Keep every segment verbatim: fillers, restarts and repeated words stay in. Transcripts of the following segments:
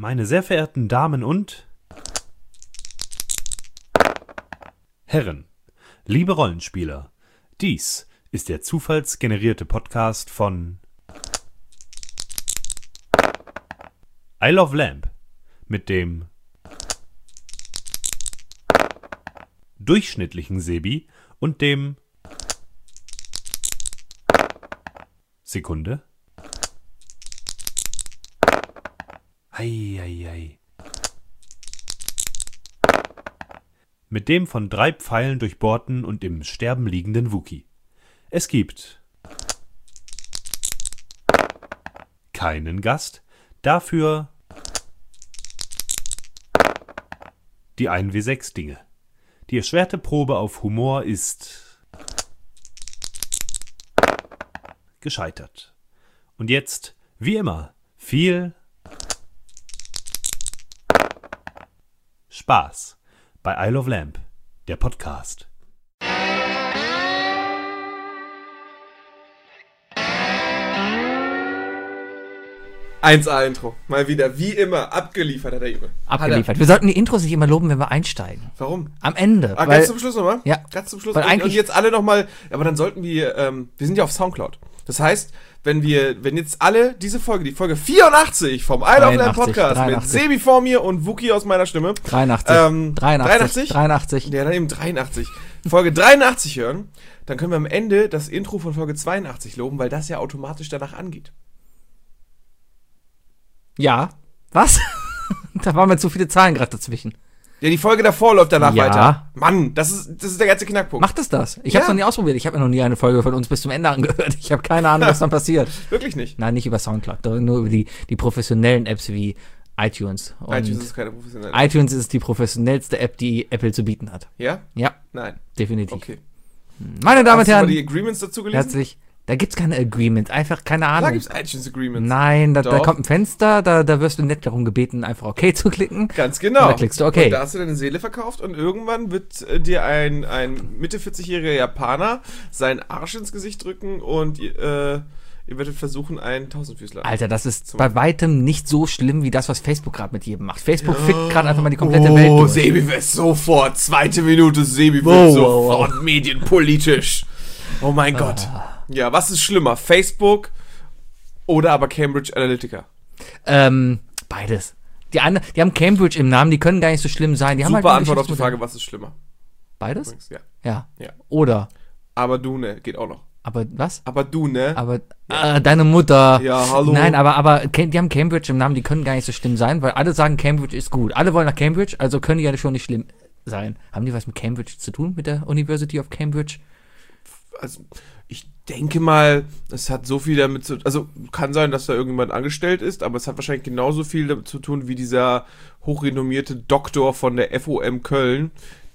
Meine sehr verehrten Damen und Herren, liebe Rollenspieler, dies ist der zufallsgenerierte Podcast von I Love Lamp mit dem durchschnittlichen Sebi und dem Sekunde. Ei, ei, ei. Mit dem von drei Pfeilen durchbohrten und im Sterben liegenden Wookie. Es gibt keinen Gast, dafür die eins W sechs Dinge. Die erschwerte Probe auf Humor ist gescheitert. Und jetzt, wie immer, viel Spaß bei I Love Lamp, der Podcast. eins A-Intro. Mal wieder, wie immer, abgeliefert hat der Junge. Abgeliefert. Wir sollten die Intros nicht immer loben, wenn wir einsteigen. Warum? Am Ende. Ah, weil, ganz zum Schluss nochmal? Ja. Ganz zum Schluss. Weil Und, eigentlich- und jetzt alle nochmal, aber dann sollten wir, ähm, wir sind ja auf Soundcloud. Das heißt, wenn wir, wenn jetzt alle diese Folge, die Folge vierundachtzig vom I Love Lamp Podcast dreiundachtzig. mit Sebi vor mir und Wookie aus meiner Stimme. dreiundachtzig. Ähm, dreiundachtzig. dreiundachtzig. Ja, dann eben dreiundachtzig. Folge dreiundachtzig hören, dann können wir am Ende das Intro von Folge zweiundachtzig loben, weil das ja automatisch danach angeht. Ja. Was? Da waren mir zu viele Zahlen gerade dazwischen. Ja, die Folge davor läuft danach Ja. weiter. Mann, das ist, das ist der ganze Knackpunkt. Macht es das? Ich Ja. hab's noch nie ausprobiert. Ich habe mir noch nie eine Folge von uns bis zum Ende angehört. Ich habe keine Ahnung, was dann passiert. Wirklich nicht. Nein, nicht über Soundcloud, doch nur über die, die professionellen Apps wie iTunes. Und iTunes ist keine professionelle. iTunes ist die professionellste App, die Apple zu bieten hat. Ja? Ja, Nein. definitiv. Okay. Meine Damen und Hast du mal Herren, die Agreements dazu gelesen? herzlich. Da gibt's keine Agreements, einfach keine Da Ahnung. gibt's iTunes Agreements. Nein, da, da Doch. kommt ein Fenster, da, da wirst du nett darum gebeten, einfach okay zu klicken. Ganz genau. Und da klickst du okay. Und da hast du deine Seele verkauft und irgendwann wird äh, dir ein, ein Mitte vierzig-jähriger Japaner seinen Arsch ins Gesicht drücken und äh, ihr werdet versuchen, einen Tausendfüßler. Alter, das ist Zum- bei weitem nicht so schlimm, wie das, was Facebook gerade mit jedem macht. Facebook fickt gerade einfach mal die komplette Welt Oh, durch. Sebi wird sofort, zweite Minute, Sebi wird Wow, sofort wow, medienpolitisch. Oh mein Gott. Ah. Ja, was ist schlimmer? Facebook oder aber Cambridge Analytica? Ähm, beides. Die, eine, die haben Cambridge im Namen, die können gar nicht so schlimm sein. Die haben Super halt ein Antwort auf die Geschäftsmodell. Frage, was ist schlimmer? Beides? Übrigens, ja. Ja. Ja. Oder. Aber du, ne, geht auch noch. Aber was? Aber du, ne? Aber äh, deine Mutter. Ja, hallo. Nein, aber, aber Cam- die haben Cambridge im Namen, die können gar nicht so schlimm sein, weil alle sagen, Cambridge ist gut. Alle wollen nach Cambridge, also können die ja schon nicht schlimm sein. Haben die was mit Cambridge zu tun, mit der University of Cambridge? Also, ich denke mal, es hat so viel damit zu also kann sein, dass da irgendjemand angestellt ist, aber es hat wahrscheinlich genauso viel damit zu tun wie dieser hochrenommierte Doktor von der F O M Köln,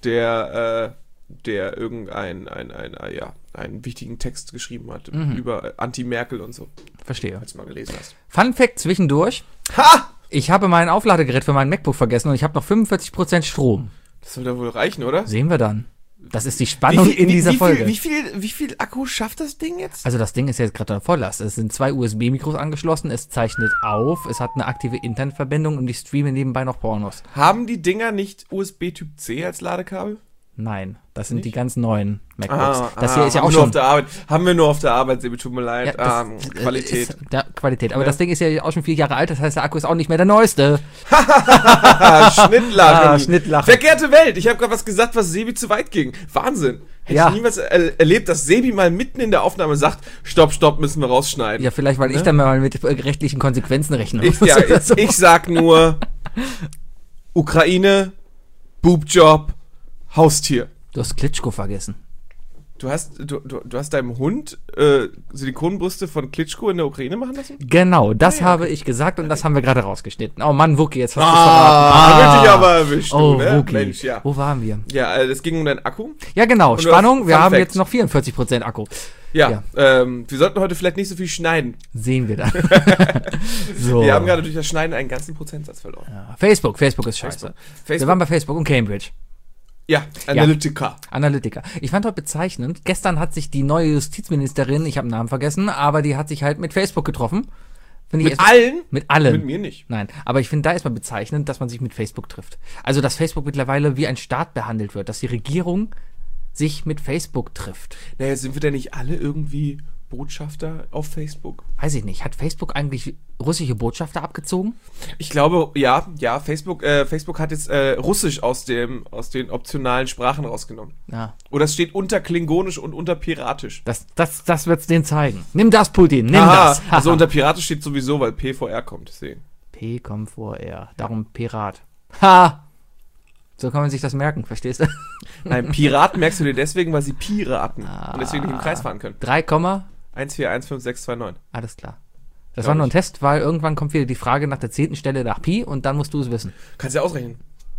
der, äh, der irgendein, ein, ein, ein, ja, einen wichtigen Text geschrieben hat Mhm. über Anti-Merkel und so, Verstehe. als du mal gelesen hast. Fun Fact zwischendurch. Ha! Ich habe mein Aufladegerät für mein MacBook vergessen und ich habe noch fünfundvierzig Prozent Strom. Das soll da wohl reichen, oder? Sehen wir dann. Das ist die Spannung in dieser wie Folge. Viel, wie, viel, wie viel Akku schafft das Ding jetzt? Also das Ding ist jetzt gerade Volllast. Es sind zwei U S B-Mikros angeschlossen, es zeichnet auf, es hat eine aktive Internetverbindung und ich streame nebenbei noch Pornos. Haben die Dinger nicht U S B Typ C als Ladekabel? Nein, das sind Nicht? die ganz neuen MacBooks. Ah, das ah, hier ist ja haben auch wir nur schon... auf der Arbeit. Haben wir nur auf der Arbeit, Sebi, tut mir leid. Ja, das, ah, äh, Qualität. Ist, ja, Qualität. Aber Ja. das Ding ist ja auch schon vier Jahre alt, das heißt, der Akku ist auch nicht mehr der neueste. Ah, Schnittlachen. Ah, Schnittlachen. Verkehrte Welt. Ich habe gerade was gesagt, was Sebi zu weit ging. Wahnsinn. Hätte Ja. ich niemals er erlebt, dass Sebi mal mitten in der Aufnahme sagt, stopp, stopp, müssen wir rausschneiden. Ja, vielleicht, weil ich Ne? dann mal mit äh, rechtlichen Konsequenzen rechne. Ich, ja, Oder ich, so. ich sag nur Ukraine, Boobjob, Haustier. Du hast Klitschko vergessen. Du hast, du, du, du hast deinem Hund äh, Silikonbrüste von Klitschko in der Ukraine machen lassen? Genau, das Ah, ja, habe ich gesagt und das haben wir gerade rausgeschnitten. Oh Mann, Wookie, jetzt hast du es Ah, verraten. wird dich aber erwischt, Oh, du, ne? Wookie. Mensch, ja. Wo waren wir? Ja, äh, es ging um deinen Akku. Ja, genau, Und du Spannung. hast Wir Fun haben Fact. jetzt noch vierundvierzig Prozent Akku. Ja, Ja. Ähm, wir sollten heute vielleicht nicht so viel schneiden. Sehen wir da. so. Wir haben gerade durch das Schneiden einen ganzen Prozentsatz verloren. Ja, Facebook, Facebook ist scheiße. Facebook. Wir Facebook. waren bei Facebook und Cambridge. Ja, Analytica. Analytiker. Ich fand heute bezeichnend, gestern hat sich die neue Justizministerin, ich habe den Namen vergessen, aber die hat sich halt mit Facebook getroffen, Finde ich Mit erst- allen? Mit allen. Mit mir nicht. Nein, aber ich finde da erstmal bezeichnend, dass man sich mit Facebook trifft. Also, dass Facebook mittlerweile wie ein Staat behandelt wird, dass die Regierung sich mit Facebook trifft. Naja, sind wir denn nicht alle irgendwie Botschafter auf Facebook? Weiß ich nicht. Hat Facebook eigentlich russische Botschafter abgezogen? Ich glaube, ja, ja, Facebook, äh, Facebook hat jetzt äh, Russisch aus dem, aus den optionalen Sprachen rausgenommen. Ja. Oder es steht unter Klingonisch und unter Piratisch. Das, das, das wird's denen zeigen. Nimm das, Putin, nimm Aha, das. also unter Piratisch steht sowieso, weil P vor R kommt, deswegen. P kommt vor R. Darum Pirat. Ha! So kann man sich das merken, verstehst du? Nein, Pirat merkst du dir deswegen, weil sie Piraten und deswegen nicht im Kreis fahren können. drei, eins vier eins fünf sechs zwei neun. alles klar. Das Glaub war nur ein ich. Test, weil irgendwann kommt wieder die Frage nach der zehnten Stelle nach Pi und dann musst du es wissen. Kannst ja ausrechnen.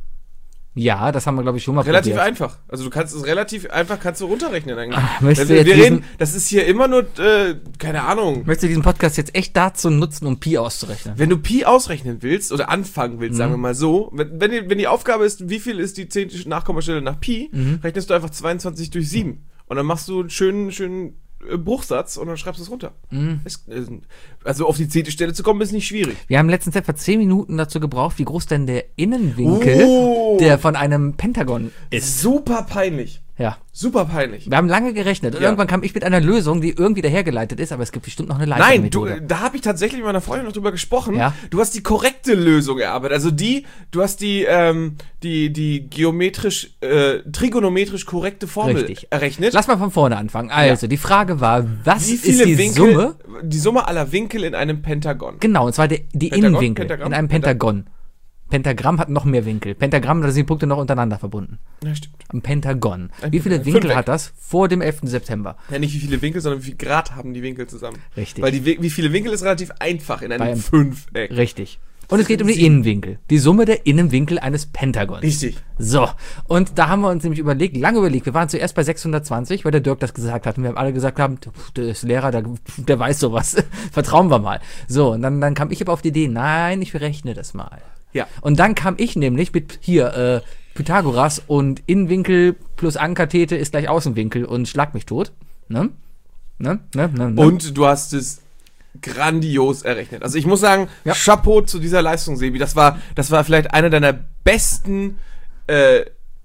Ja, das haben wir, glaube ich, schon mal Relativ probiert. einfach. Also du kannst es relativ einfach kannst du runterrechnen eigentlich. Ach, möchtest wir du jetzt wir diesen- reden, das ist hier immer nur, äh, keine Ahnung. Möchtest du diesen Podcast jetzt echt dazu nutzen, um Pi auszurechnen? Wenn du Pi ausrechnen willst oder anfangen willst, Mhm. sagen wir mal so, wenn, wenn, die, wenn die Aufgabe ist, wie viel ist die zehnte Nachkommastelle nach Pi, Mhm. rechnest du einfach zweiundzwanzig durch sieben. Und dann machst du einen schönen, schönen äh, Bruchsatz und dann schreibst du es runter. Mhm. Ist, äh, also auf die zehnte Stelle zu kommen, ist nicht schwierig. Wir haben letztens etwa zehn Minuten dazu gebraucht, wie groß denn der Innenwinkel Oh. der von einem Pentagon ist. Ist super peinlich. Ja. Super peinlich. Wir haben lange gerechnet und Ja. irgendwann kam ich mit einer Lösung, die irgendwie dahergeleitet ist, aber es gibt bestimmt noch eine leichte Nein, du, Methode. da habe ich tatsächlich mit meiner Freundin noch drüber gesprochen. Ja. Du hast die korrekte Lösung erarbeitet. Also die, du hast die, ähm, die, die geometrisch, äh, trigonometrisch korrekte Formel Richtig. errechnet. Lass mal von vorne anfangen. Also, die Frage war, was Wie ist viele die Winkel, Summe? die Summe aller Winkel in einem Pentagon. Genau, und zwar die, die Pentagon? Innenwinkel Pentagramm? in einem Pentagon. Pentagramm hat noch mehr Winkel. Pentagramm, da sind die Punkte noch untereinander verbunden. Ja, stimmt. Ein Pentagon. Ein Wie viele Pentagon. Winkel Fünfeck. hat das vor dem elften September? Ja, nicht wie viele Winkel, sondern wie viel Grad haben die Winkel zusammen. Richtig. Weil die, Wi- wie viele Winkel ist relativ einfach in einem Beim- Fünfeck. Richtig. Und es geht um die Sieben. Innenwinkel. Die Summe der Innenwinkel eines Pentagons. Richtig. So, und da haben wir uns nämlich überlegt, lange überlegt, wir waren zuerst bei sechshundertzwanzig, weil der Dirk das gesagt hat und wir haben alle gesagt haben, der ist Lehrer, der, der weiß sowas, vertrauen wir mal. So, und dann, dann kam ich aber auf die Idee, nein, ich berechne das mal. Ja. Und dann kam ich nämlich mit, hier, äh, Pythagoras und Innenwinkel plus Ankathete ist gleich Außenwinkel und schlag mich tot. Ne? Ne? Ne? Ne? Ne? Und du hast es grandios errechnet. Also ich muss sagen, Ja. Chapeau zu dieser Leistung, Sebi. Das war, das war vielleicht eine deiner besten, äh,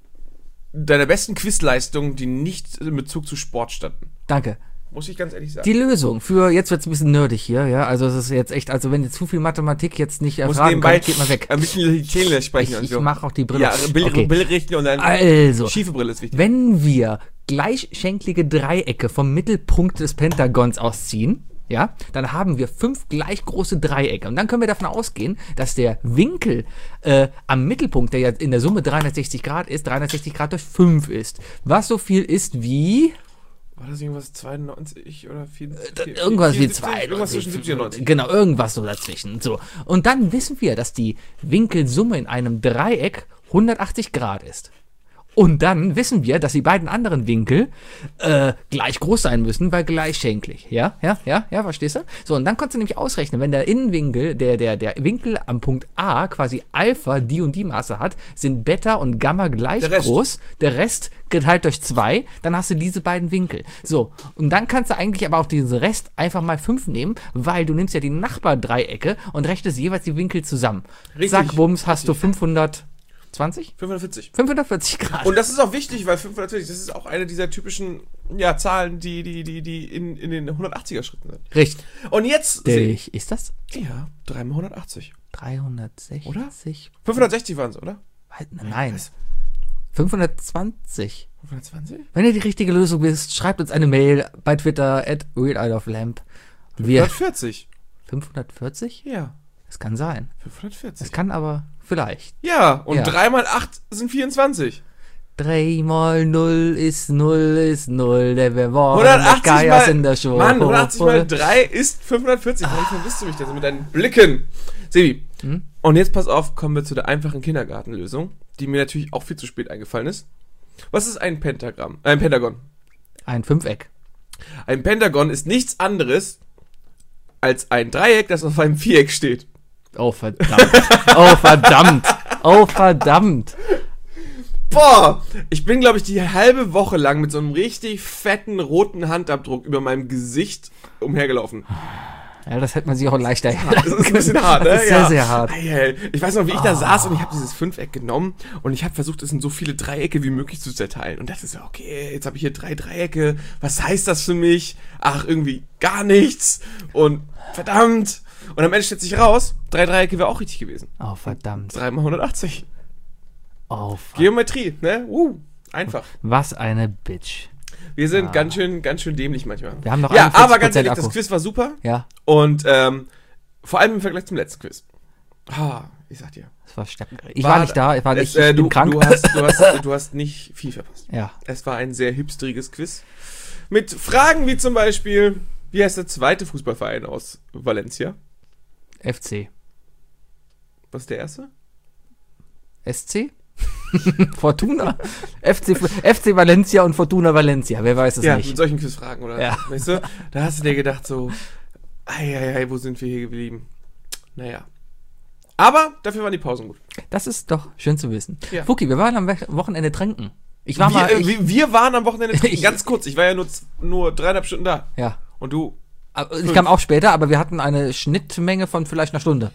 deiner besten Quizleistungen, die nicht in Bezug zu Sport standen. Danke. Muss ich ganz ehrlich sagen. Die Lösung für, jetzt wird's ein bisschen nerdig hier, ja, also es ist jetzt echt, also wenn ihr zu viel Mathematik jetzt nicht muss erfragen nebenbei könnt, geht mal weg. ein bisschen die Zähne sprechen Ich, und ich so. mache auch die Brille. Ja, Bild, Okay. Bild richten und dann Also, schiefe Brille ist wichtig. wenn wir gleichschenklige Dreiecke vom Mittelpunkt des Pentagons ausziehen, ja, dann haben wir fünf gleich große Dreiecke. Und dann können wir davon ausgehen, dass der Winkel äh, am Mittelpunkt, der ja in der Summe dreihundertsechzig Grad ist, dreihundertsechzig Grad durch fünf ist. Was so viel ist wie... War das irgendwas zweiundneunzig oder vierundsiebzig? Äh, Irgendwas wie vierundsiebzig, zwei. Irgendwas zwischen siebzig und neunzig. Genau, irgendwas so dazwischen. So. Und dann wissen wir, dass die Winkelsumme in einem Dreieck hundertachtzig Grad ist. Und dann wissen wir, dass die beiden anderen Winkel äh, gleich groß sein müssen, weil gleichschenklig. Ja, ja, ja, ja, verstehst du? So, und dann kannst du nämlich ausrechnen, wenn der Innenwinkel, der, der, der Winkel am Punkt A quasi Alpha die und die Maße hat, sind Beta und Gamma gleich Der Rest. groß. Der Rest geteilt durch zwei, dann hast du diese beiden Winkel. So, und dann kannst du eigentlich aber auch diesen Rest einfach mal fünf nehmen, weil du nimmst ja die Nachbardreiecke und rechnest jeweils die Winkel zusammen. Richtig. Zack, bums, hast du fünfhundertzwanzig? fünfhundertvierzig. fünfhundertvierzig Grad. Und das ist auch wichtig, weil fünfhundertvierzig, das ist auch eine dieser typischen ja, Zahlen, die, die, die, die in, in den hundertachtziger Schritten sind. Richtig. Und jetzt sehe ich. Ist das? Ja, drei mal hundertachtzig. dreihundertsechzig? Oder? fünfhundertsechzig waren es, oder? Weit- Nein. Was? fünfhundertzwanzig. fünfhundertzwanzig? Wenn ihr die richtige Lösung wisst, schreibt uns eine Mail bei Twitter at realidoflamp. Wir. fünfhundertvierzig. fünfhundertvierzig? Ja, Das kann sein. fünfhundertvierzig. Das kann aber vielleicht. Ja, und Ja. drei mal acht sind vierundzwanzig. drei mal null ist null ist null, der wir wollen. hundertachtzig Gaias mal, in der Show. Mann, hundertachtzig mal drei ist fünfhundertvierzig. Warum verwisst du mich denn so mit deinen Blicken? Sebi, Hm? und jetzt pass auf, kommen wir zu der einfachen Kindergartenlösung, die mir natürlich auch viel zu spät eingefallen ist. Was ist ein Pentagramm? Äh, ein Pentagon. Ein Fünfeck. Ein Pentagon ist nichts anderes als ein Dreieck, das auf einem Viereck steht. Oh, verdammt. Oh, verdammt. Oh, verdammt. Boah, ich bin, glaube ich, die halbe Woche lang mit so einem richtig fetten roten Handabdruck über meinem Gesicht umhergelaufen. Ja, das hätte man sich auch leichter Das ist ein bisschen hart, ne? Das ist sehr, sehr hart. Ei, Ich weiß noch, wie ich da saß und ich habe dieses Fünfeck genommen und ich habe versucht, es in so viele Dreiecke wie möglich zu zerteilen. Und dachte so, okay, jetzt habe ich hier drei Dreiecke. Was heißt das für mich? Ach, irgendwie gar nichts. Und verdammt. Und am Ende stellt sich raus, drei Dreiecke wäre auch richtig gewesen. Oh, verdammt. drei mal hundertachtzig. Oh, verdammt. Geometrie, ne? Uh, einfach. Was eine Bitch. Wir sind Ah. ganz schön, ganz schön dämlich manchmal. Wir haben noch Ja, einundvierzig aber ganz Prozent ehrlich, das Akku. Quiz war super. Ja, Und ähm, vor allem im Vergleich zum letzten Quiz. Ah, ich sag dir. das war stark. Ich war, nicht da, ich war es, nicht, ich äh, bin du, krank. Du hast, du, hast, du hast nicht viel verpasst. Ja, Es war ein sehr hipsteriges Quiz. Mit Fragen wie zum Beispiel, wie heißt der zweite Fußballverein aus Valencia? F C. Was ist der erste? S C? Fortuna? F C, F C Valencia und Fortuna Valencia, wer weiß es Ja, nicht. mit solchen Quizfragen, oder? Ja. Weißt du? Da hast du dir gedacht so, ei, ei, ei, wo sind wir hier geblieben? Naja. Aber dafür waren die Pausen gut. Das ist doch schön zu wissen. Ja. Fuki, wir waren am We- Wochenende trinken. Ich war wir, mal, äh, ich, wir, wir waren am Wochenende trinken, Ich- ganz kurz. Ich war ja nur, z- nur dreieinhalb Stunden da. ja. Und du? Aber Ich kam auch später, aber wir hatten eine Schnittmenge von vielleicht einer Stunde.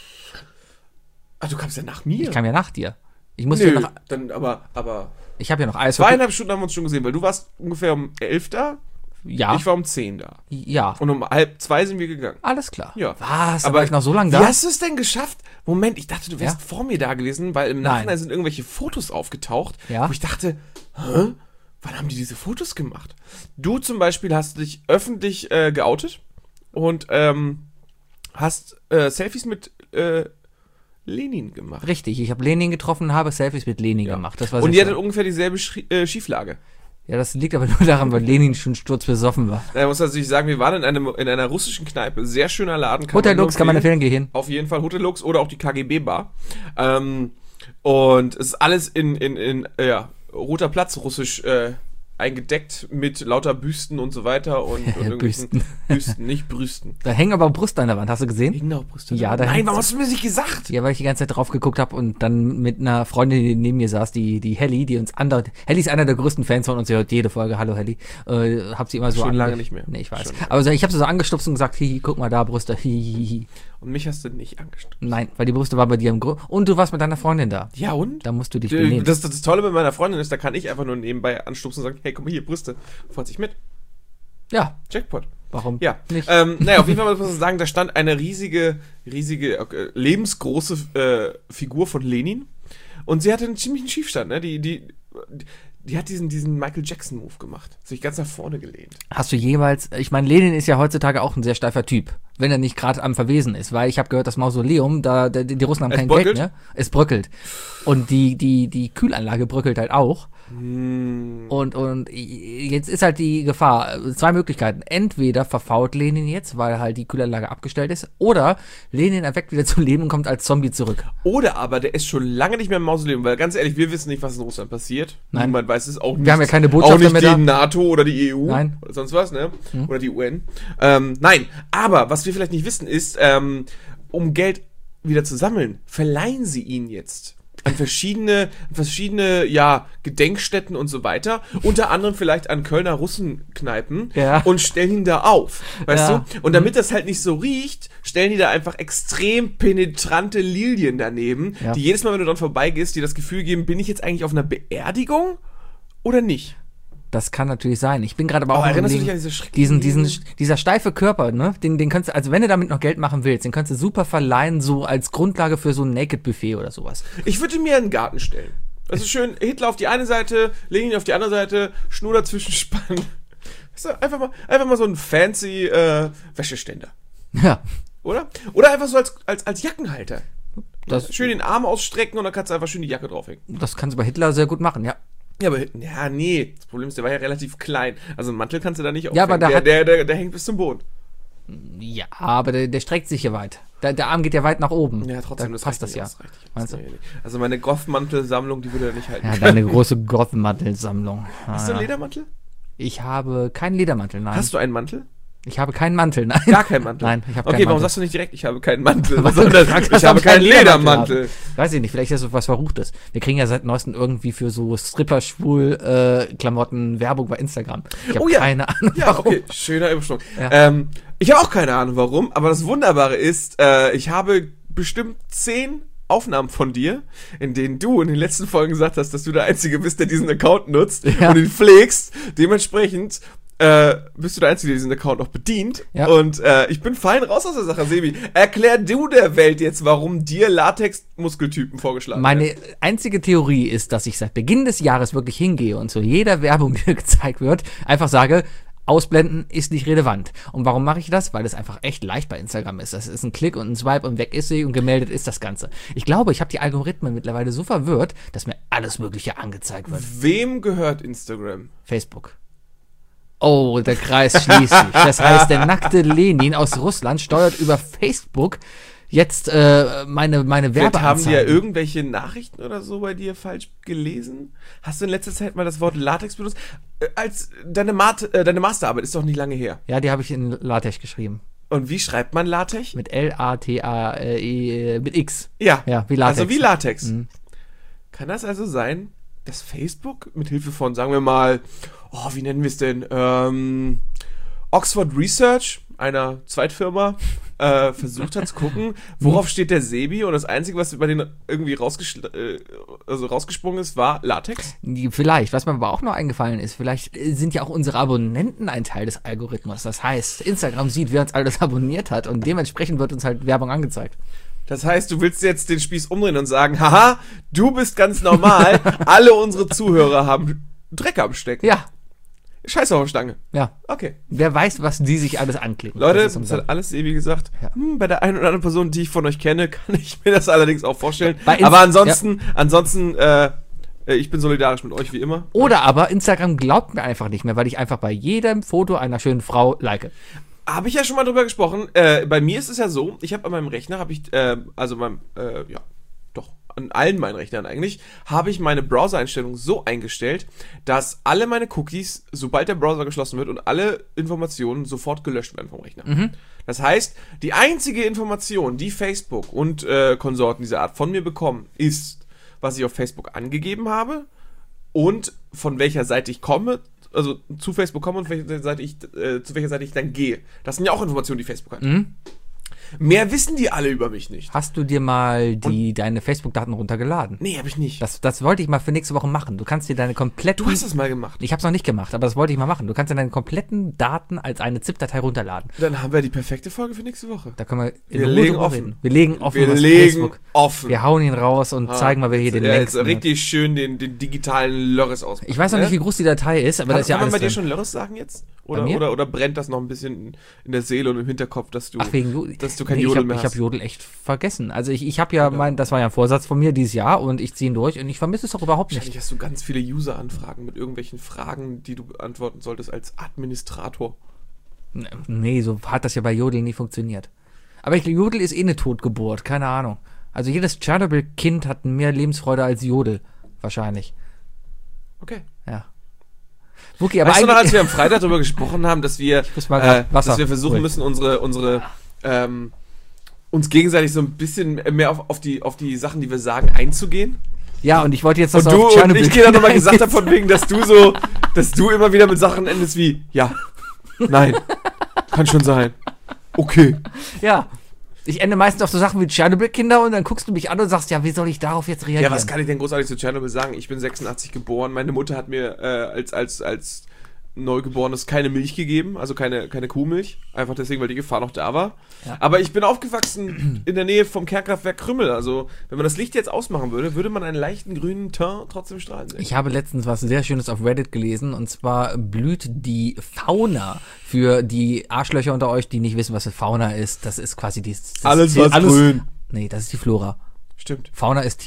Ach, du kamst ja nach mir. Ich kam ja nach dir. Ich musste Nö, ja noch, dann, aber, aber ich habe ja noch Eis. zweieinhalb Stunden haben wir uns schon gesehen, weil du warst ungefähr um elf da, Ja, ich war um zehn da. ja. Und um halb zwei sind wir gegangen. Alles klar. Ja. Was? Da Aber war ich noch so lange Wie da? hast du es denn geschafft? Moment, ich dachte, du wärst Ja? vor mir da gewesen, weil im Nein. Nachhinein sind irgendwelche Fotos aufgetaucht, Ja. wo ich dachte, hä? Wann haben die diese Fotos gemacht? Du zum Beispiel hast dich öffentlich äh, geoutet und ähm, hast äh, Selfies mit äh, Lenin gemacht. Richtig, ich habe Lenin getroffen, habe Selfies mit Lenin gemacht. Das war Und sehr ihr hattet schön. ungefähr dieselbe Schrie äh, Schieflage. Ja, das liegt aber nur daran, weil Lenin schon sturzbesoffen war. Da muss natürlich sagen, wir waren in, einem, in einer russischen Kneipe, sehr schöner Laden. Kann Hotel nur Lux kann man empfehlen. empfehlen, geh hin. Auf jeden Fall Hotel Lux oder auch die K G B-Bar. Ähm, und es ist alles in, in, in äh, ja, roter Platz, russisch äh, eingedeckt mit lauter Büsten und so weiter und, und irgendwelchen Büsten. Büsten, nicht Brüsten. Da hängen aber Brüste an der Wand, hast du gesehen? Genau, Brüste. Ja, da Nein, hängt- warum hast du mir das nicht gesagt? Ja, weil ich die ganze Zeit drauf geguckt habe und dann mit einer Freundin, die neben mir saß, die, die Helly, die uns andauernd, Helly ist einer der größten Fans von uns, sie hört jede Folge, hallo Helly, äh, hab sie immer so Schon ange- lange nicht mehr. Nee, ich weiß. Schon lange. Aber so, ich habe sie so angestupst und gesagt, hihi, guck mal da, Brüste, hihihi. Und mich hast du nicht angestupst. Nein, weil die Brüste war bei dir im Grund. Und du warst mit deiner Freundin da. Ja, und? Da musst du dich Äh, benehmen. Das, das Tolle mit meiner Freundin ist, da kann ich einfach nur nebenbei anstupsen und sagen, hey, guck mal hier, Brüste. Freut sich mit. Ja, Jackpot. warum Ja, nicht? ähm, naja, auf jeden Fall muss man sagen, da stand eine riesige, riesige, äh, lebensgroße äh, Figur von Lenin und sie hatte einen ziemlichen Schiefstand, ne? Die, die, die, die hat diesen, diesen Michael Jackson-Move gemacht, sich ganz nach vorne gelehnt. Hast du jeweils, ich meine, Lenin ist ja heutzutage auch ein sehr steifer Typ, wenn er nicht gerade am Verwesen ist, weil ich habe gehört, das Mausoleum, da, da die Russen haben Es kein bröckelt? Geld mehr, es bröckelt. Und die, die, die Kühlanlage bröckelt halt auch. Hm. Und, und jetzt ist halt die Gefahr, zwei Möglichkeiten. Entweder verfault Lenin jetzt, weil halt die Kühlanlage abgestellt ist, oder Lenin erweckt wieder zum Leben und kommt als Zombie zurück. Oder aber der ist schon lange nicht mehr im Mausoleum, weil ganz ehrlich, wir wissen nicht, was in Russland passiert. Nein. Niemand weiß es auch nicht. Wir haben ja keine Auch Botschafter nicht mehr die da. NATO oder die E U. Nein. Oder sonst was, ne? Oder die U N. Ähm, nein, aber was wir vielleicht nicht wissen ist, ähm, um Geld wieder zu sammeln, verleihen sie ihn jetzt an verschiedene, verschiedene, ja, Gedenkstätten und so weiter. Unter anderem vielleicht an Kölner Russenkneipen. Ja. Und stellen ihn da auf. Weißt Ja. du? Und damit das halt nicht so riecht, stellen die da einfach extrem penetrante Lilien daneben, Ja. die jedes Mal, wenn du dran vorbeigehst, dir das Gefühl geben, bin ich jetzt eigentlich auf einer Beerdigung oder nicht? Das kann natürlich sein. Ich bin gerade aber Oh, auch am erinnerst du dich Überlegen, an diese schrecklichen diesen, diesen, Lilien? dieser steife Körper, ne, den, den kannst du, also wenn du damit noch Geld machen willst, den kannst du super verleihen, so als Grundlage für so ein Naked-Buffet oder sowas. Ich würde mir einen Garten stellen. Also schön, Hitler auf die eine Seite, Lenin auf die andere Seite, Schnur dazwischen spannen. Weißt du, einfach mal, einfach mal so ein fancy äh, Wäscheständer. Ja, Oder? Oder einfach so als, als, als Jackenhalter. das, Schön den Arm ausstrecken und dann kannst du einfach schön die Jacke draufhängen. das kannst du bei Hitler sehr gut machen, ja. Ja, aber ja, nee. Das Problem ist, der war ja relativ klein. Also einen Mantel kannst du da nicht aufhängen. Ja, aber da der, hat- der, der, der hängt bis zum Boden. Ja, aber der, der streckt sich hier weit. Der, der Arm geht ja weit nach oben. Ja, trotzdem, da das passt reicht das nicht ja. aus, reicht nicht aus. Meinst du? Nee, nee. Also meine Goth-Mantelsammlung, die würde er nicht halten. Ja, deine große Gothmantelsammlung. Hast du Ah, einen ja. Ledermantel? Ich habe keinen Ledermantel, nein. Hast du einen Mantel? Ich habe keinen Mantel, nein. Gar keinen Mantel? Nein, ich habe Okay, keinen warum Mantel. sagst du nicht direkt, ich habe keinen Mantel, Weil du sondern gefragt hast, ich habe ob wir keinen Ledermantel Ledermantel. haben. Weiß ich nicht, vielleicht ist das was Verruchtes. Wir kriegen ja seit neuestem irgendwie für so Stripper-Schwul-Klamotten Werbung bei Instagram. Ich habe Oh ja. keine Ahnung, Ja, warum. okay, schöner Übersprung. Ja. Ähm, ich habe auch keine Ahnung warum, aber das Wunderbare ist, äh, ich habe bestimmt zehn Aufnahmen von dir, in denen du in den letzten Folgen gesagt hast, dass du der Einzige bist, der diesen Account nutzt Ja. und ihn pflegst. Dementsprechend äh, bist du der Einzige, der diesen Account noch bedient. Ja. Und äh, ich bin fein raus aus der Sache, Sebi. Erklär du der Welt jetzt, warum dir Latex-Muskeltypen vorgeschlagen werden. Meine einzige Theorie ist, dass ich seit Beginn des Jahres wirklich hingehe und zu jeder Werbung, die mir gezeigt wird, einfach sage, ausblenden ist nicht relevant. Und warum mache ich das? Weil es einfach echt leicht bei Instagram ist. Das ist ein Klick und ein Swipe und weg ist sie und gemeldet ist das Ganze. Ich glaube, ich habe die Algorithmen mittlerweile so verwirrt, dass mir alles Mögliche angezeigt wird. Wem gehört Instagram? Facebook. Oh, der Kreis schließt sich. Das heißt, der nackte Lenin aus Russland steuert über Facebook jetzt äh, meine, meine Vielleicht haben die ja Werbeanzeigen. irgendwelche Nachrichten oder so bei dir falsch gelesen. Hast du in letzter Zeit mal das Wort Latex benutzt? Äh, als deine, Mat äh, deine Masterarbeit ist doch nicht lange her. Ja, die habe ich in LaTeX geschrieben. Und wie schreibt man Latex? Mit L A T A E mit X. Ja, Ja, wie Latex. also wie Latex. Mhm. Kann das also sein, dass Facebook mit Hilfe von, sagen wir mal, oh, wie nennen wir es denn? Ähm, Oxford Research, einer Zweitfirma, äh, versucht hat zu gucken, worauf steht der Sebi, und das Einzige, was bei denen irgendwie rausges äh, also rausgesprungen ist, war Latex. Vielleicht, was mir aber auch noch eingefallen ist, vielleicht sind ja auch unsere Abonnenten ein Teil des Algorithmus. Das heißt, Instagram sieht, wer uns alles abonniert hat und dementsprechend wird uns halt Werbung angezeigt. Das heißt, du willst jetzt den Spieß umdrehen und sagen, haha, du bist ganz normal, alle unsere Zuhörer haben Dreck am Stecken. Ja, Scheiß auf die Stange. ja. Okay. Wer weiß, was die sich alles anklicken. Leute, Das das, ist unser- hat alles Sebi gesagt. Ja. Hm, bei der einen oder anderen Person, die ich von euch kenne, kann ich mir das allerdings auch vorstellen. Bei Inst- Aber ansonsten, ansonsten, äh, äh, ich bin solidarisch mit euch wie immer. Oder aber Instagram glaubt mir einfach nicht mehr, weil ich einfach bei jedem Foto einer schönen Frau like. Habe ich ja schon mal drüber gesprochen. Äh, bei mir ist es ja so, ich habe an meinem Rechner, habe ich, äh, also meinem, äh, ja, doch, an allen meinen Rechnern eigentlich, habe ich meine Browser-Einstellung so eingestellt, dass alle meine Cookies, sobald der Browser geschlossen wird, und alle Informationen sofort gelöscht werden vom Rechner. Das heißt, die einzige Information, die Facebook und äh, Konsorten dieser Art von mir bekommen, ist, was ich auf Facebook angegeben habe und von welcher Seite ich komme, also zu Facebook komme und welche Seite ich, äh, zu welcher Seite ich dann gehe. Das sind ja auch Informationen, die Facebook hat. Mhm. Mehr wissen die alle über mich nicht. Hast du dir mal die, deine Facebook-Daten runtergeladen? Nee, habe ich nicht. Das, das wollte ich mal für nächste Woche machen. Du kannst dir deine kompletten... Du hast das mal gemacht. Ich habe es noch nicht gemacht, aber das wollte ich mal machen. Du kannst dir deine kompletten Daten als eine ZIP-Datei runterladen. Dann haben wir die perfekte Folge für nächste Woche. Da können wir in Wir Ruhe legen drüber offen. reden. Wir legen offen Wir was legen Facebook. offen. Wir hauen ihn raus und Ah, zeigen mal, wer hier den ja, jetzt längsten hat. richtig schön den, den digitalen Lörres aus. Ich weiß noch nicht, wie groß die Datei ist, aber Kann, da ist ja kann man alles bei dir drin. schon Lörres sagen jetzt? Oder, mir? oder, oder brennt das noch ein bisschen in der Seele und im Hinterkopf, dass du, Ach, wegen Jodel. dass du kein Nee, Jodel ich hab, mehr Ich hast? habe Jodel echt vergessen. Also ich, ich habe ja, mein, das war ja ein Vorsatz von mir dieses Jahr und ich ziehe ihn durch und ich vermisse es auch überhaupt nicht. Wahrscheinlich hast du ganz viele User-Anfragen mit irgendwelchen Fragen, die du beantworten solltest als Administrator. Nee, so hat das ja bei Jodel nie funktioniert. Aber ich, Jodel ist eh eine Totgeburt, keine Ahnung. Also jedes Tschernobyl-Kind hat mehr Lebensfreude als Jodel, wahrscheinlich. Okay. Ja. Wookie, aber Weißt du noch, als eigentlich... wir am Freitag darüber gesprochen haben, dass wir, muss mal grad äh, Wasser dass wir versuchen holen. müssen, unsere, unsere, ähm, uns gegenseitig so ein bisschen mehr auf, auf, die, auf die Sachen, die wir sagen, einzugehen? Ja, und ich wollte jetzt das Und du auf und Tschernobyl ich dir dann nochmal gesagt eingehen. habe, von wegen, dass du so, dass du immer wieder mit Sachen endest wie, ja, nein, kann schon sein, okay. Ja. Ich ende meistens auf so Sachen wie Tschernobyl-Kinder und dann guckst du mich an und sagst, ja, wie soll ich darauf jetzt reagieren? Ja, was kann ich denn großartig zu Tschernobyl sagen? Ich bin sechsundachtzig geboren, meine Mutter hat mir äh, als, als, als Neugeborenes keine Milch gegeben, also keine, keine Kuhmilch, einfach deswegen, weil die Gefahr noch da war. Ja. Aber ich bin aufgewachsen in der Nähe vom Kernkraftwerk Krümmel, also wenn man das Licht jetzt ausmachen würde, würde man einen leichten grünen Teint trotzdem strahlen sehen. Ich habe letztens was sehr Schönes auf Reddit gelesen und zwar blüht die Fauna für die Arschlöcher unter euch, die nicht wissen, was eine Fauna ist. Das ist quasi die... Das Alles, ist was grün. Nee, das ist die Flora. Stimmt. Fauna ist Tier.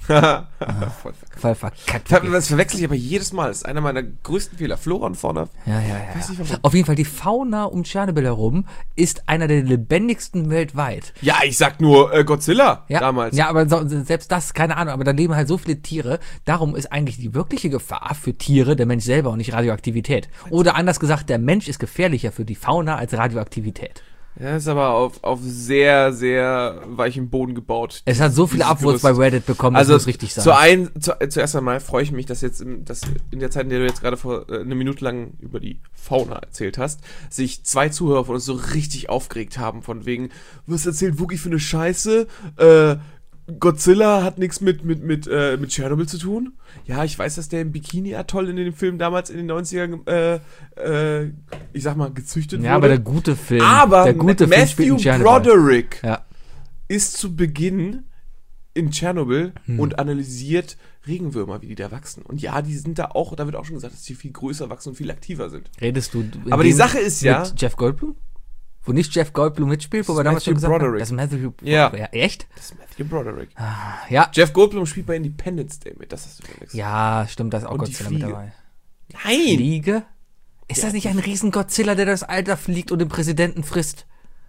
Voll Voll verkackt. Ver das verwechsel ich aber jedes Mal. Das ist einer meiner größten Fehler. Flora und Fauna. Ja, ja, ja. Weiß nicht, ja. warum. Auf jeden Fall, die Fauna um Tschernobyl herum ist einer der lebendigsten weltweit. Ja, ich sag nur äh, Godzilla Ja, damals. ja, aber so, selbst das, keine Ahnung, aber da leben halt so viele Tiere. Darum ist eigentlich die wirkliche Gefahr für Tiere der Mensch selber und nicht Radioaktivität. Oder anders gesagt, der Mensch ist gefährlicher für die Fauna als Radioaktivität. Ja, ist aber auf, auf sehr, sehr weichem Boden gebaut. Es hat so viele dieses Upvotes Gerüst. bei Reddit bekommen, das Also muss richtig sein. zu ein, zu, zuerst einmal freue ich mich, dass jetzt in, dass in der Zeit, in der du jetzt gerade vor äh, eine Minute lang über die Fauna erzählt hast, sich zwei Zuhörer von uns so richtig aufgeregt haben, von wegen, was erzählt Wookie für eine Scheiße? Äh, Godzilla hat nichts mit, mit, mit, äh, mit Tschernobyl zu tun. Ja, ich weiß, dass der im Bikini-Atoll in dem Film damals in den neunzigern, äh, äh, ich sag mal, gezüchtet ja, wurde. aber der gute Film, Aber der gute Film spielt Matthew in Tschernobyl. Broderick Ja. ist zu Beginn in Tschernobyl Hm. und analysiert Regenwürmer, wie die da wachsen. Und ja, die sind da auch, da wird auch schon gesagt, dass die viel größer wachsen und viel aktiver sind. Redest du in Aber die dem Sache ist ja- mit Jeff Goldblum? Wo nicht Jeff Goldblum mitspielt, wo Das wir ist damals schon Matthew gesagt haben, Broderick. das ist Matthew Ja. Broderick. Ja, echt? Das ist Matthew Broderick. Ja. Jeff Goldblum spielt bei Independence Day mit, das hast du verwechselt. Ja, stimmt, da ist auch Und die Godzilla mit Fliege. dabei. Nein! Fliege? Ist das nicht ein Riesen-Godzilla, der das Alter fliegt und den Präsidenten frisst?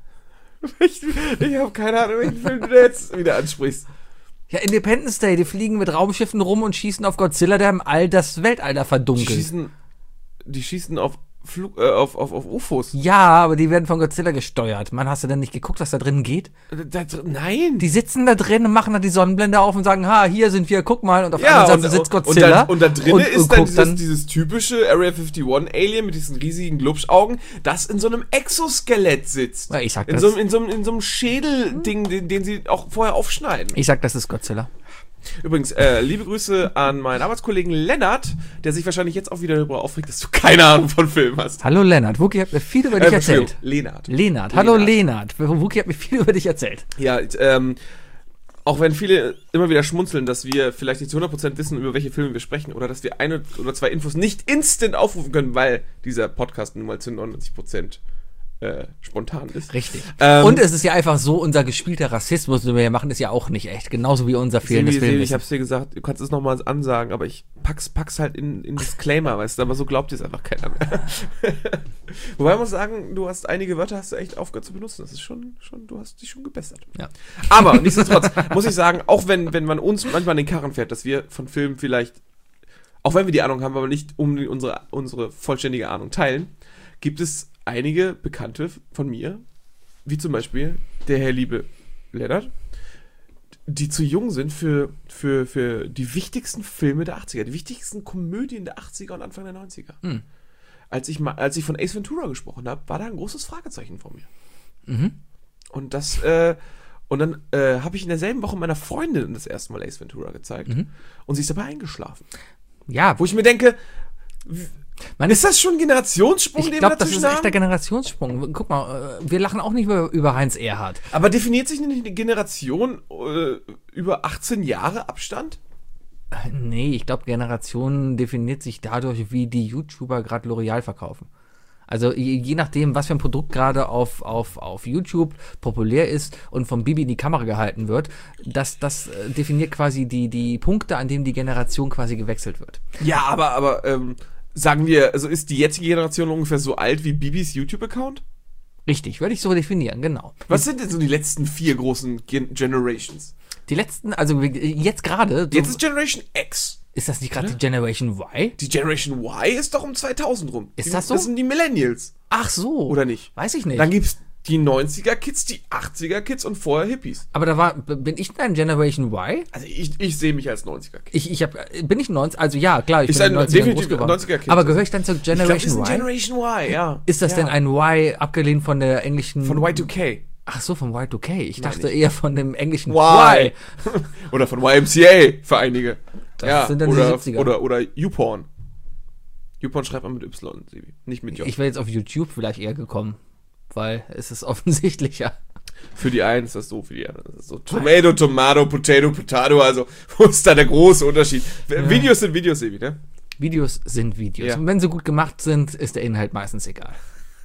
Ich, ich habe keine Ahnung, welchen Film du da jetzt wieder ansprichst. Ja, Independence Day, die fliegen mit Raumschiffen rum und schießen auf Godzilla, der im All das Weltall da Die verdunkelt. schießen, die schießen auf, Flug, äh, auf, auf, auf U F Os. Ja, aber die werden von Godzilla gesteuert. Mann, hast du denn nicht geguckt, was da drin geht? Da, da, nein! Die sitzen da drin und machen da die Sonnenblende auf und sagen, ha, hier sind wir, guck mal. Und auf der Ja, anderen und, Seite sitzt und, Godzilla. und, da, und da drinnen und- ist und dann guckt dieses, dieses typische Area einundfünfzig Alien mit diesen riesigen Glubschaugen, das in so einem Exoskelett sitzt. Ja, ich sag in, das. so, einem- in, so, einem- in so einem Schädelding, den, den sie auch vorher aufschneiden. Ich sag, das ist Godzilla. Übrigens, äh, liebe Grüße an meinen Arbeitskollegen Lennart, der sich wahrscheinlich jetzt auch wieder darüber aufregt, dass du keine Ahnung von Film hast. Hallo Lennart, Wookie hat mir viel über dich Äh, erzählt. Entschuldigung, Lennart. Lennart, hallo Lennart. Wookie hat mir viel über dich erzählt. Ja, ähm, auch wenn viele immer wieder schmunzeln, dass wir vielleicht nicht zu hundert Prozent wissen, über welche Filme wir sprechen, oder dass wir eine oder zwei Infos nicht instant aufrufen können, weil dieser Podcast nun mal zu neunundneunzig Prozent äh, spontan ist. Richtig. Ähm, Und es ist ja einfach so, unser gespielter Rassismus, den wir hier machen, ist ja auch nicht echt. Genauso wie unser fehlendes Sebi, Sebi, ich Filmwissen. hab's dir gesagt, du kannst es nochmal ansagen, aber ich pack's, pack's halt in, in Disclaimer, weißt du, aber so glaubt dir es einfach keiner mehr. Wobei man muss sagen, du hast einige Wörter hast du echt aufgehört zu benutzen. Das ist schon, schon, du hast dich schon gebessert. Ja. Aber nichtsdestotrotz muss ich sagen, auch wenn, wenn man uns manchmal an den Karren fährt, dass wir von Filmen vielleicht, auch wenn wir die Ahnung haben, aber nicht um die, unsere, unsere vollständige Ahnung teilen, gibt es einige Bekannte von mir, wie zum Beispiel der Herr liebe Lennart, die zu jung sind für, für, für die wichtigsten Filme der achtziger, die wichtigsten Komödien der achtziger und Anfang der neunziger. Hm. Als ich mal, als ich von Ace Ventura gesprochen habe, war da ein großes Fragezeichen vor mir. Mhm. Und das, äh, und dann äh, habe ich in derselben Woche meiner Freundin das erste Mal Ace Ventura gezeigt. Mhm. Und sie ist dabei eingeschlafen. Ja, Wo ich mir denke, man ist das schon ein Generationssprung, ich den glaube, wir das ist dazwischen ein echter haben? Generationssprung. Guck mal, äh, wir lachen auch nicht über, über Heinz Erhardt. Aber definiert sich nicht eine Generation äh, über achtzehn Jahre Abstand? Äh, Nee, ich glaube, Generation definiert sich dadurch, wie die YouTuber gerade L'Oreal verkaufen. Also je, je nachdem, was für ein Produkt gerade auf, auf, auf YouTube populär ist und vom Bibi in die Kamera gehalten wird, das, das äh, definiert quasi die, die Punkte, an denen die Generation quasi gewechselt wird. Ja, aber, aber ähm, sagen wir, also ist die jetzige Generation ungefähr so alt wie Bibis YouTube-Account? Richtig, würde ich so definieren, genau. Was sind denn so die letzten vier großen Gen Generations? Die letzten, also jetzt gerade, so, Jetzt ist Generation X. ist das nicht gerade die Generation Y? Die Generation Y ist doch um zweitausend rum. Ist die, das so? Das sind die Millennials. Ach so. Oder nicht? Weiß ich nicht. Dann gibt's die neunziger-Kids, die achtziger-Kids und vorher Hippies. Aber da war, bin ich denn ein Generation Y? Also ich, ich sehe mich als neunziger-Kind. Ich, ich hab, bin ich neunzig, also ja, klar, ich Ist bin in ein den neunzigern definitiv groß geworden. neunziger-Kind. Aber gehöre ich dann zur Ich glaube, wir Generation sind Y? Generation Y, ja. Ist das ja. denn ein Y abgelehnt von der englischen... Von Y zwei K. Ach so, vom Y zwei K. Ich Nein, dachte nicht. eher von dem englischen Y. Oder von Y M C A für einige. Das ja, sind dann die oder, siebziger. oder, oder YouPorn. YouPorn schreibt man mit Y, Sebi. Nicht mit J. Ich wäre jetzt auf YouTube vielleicht eher gekommen, weil es ist offensichtlicher. Für die einen ist das so, für die anderen ist das so. Tomato, Tomato, Potato, Potato. Also, wo ist da der große Unterschied? Ja. Videos sind Videos, Sebi, ne? Videos sind Videos. Ja. Und wenn sie gut gemacht sind, ist der Inhalt meistens egal.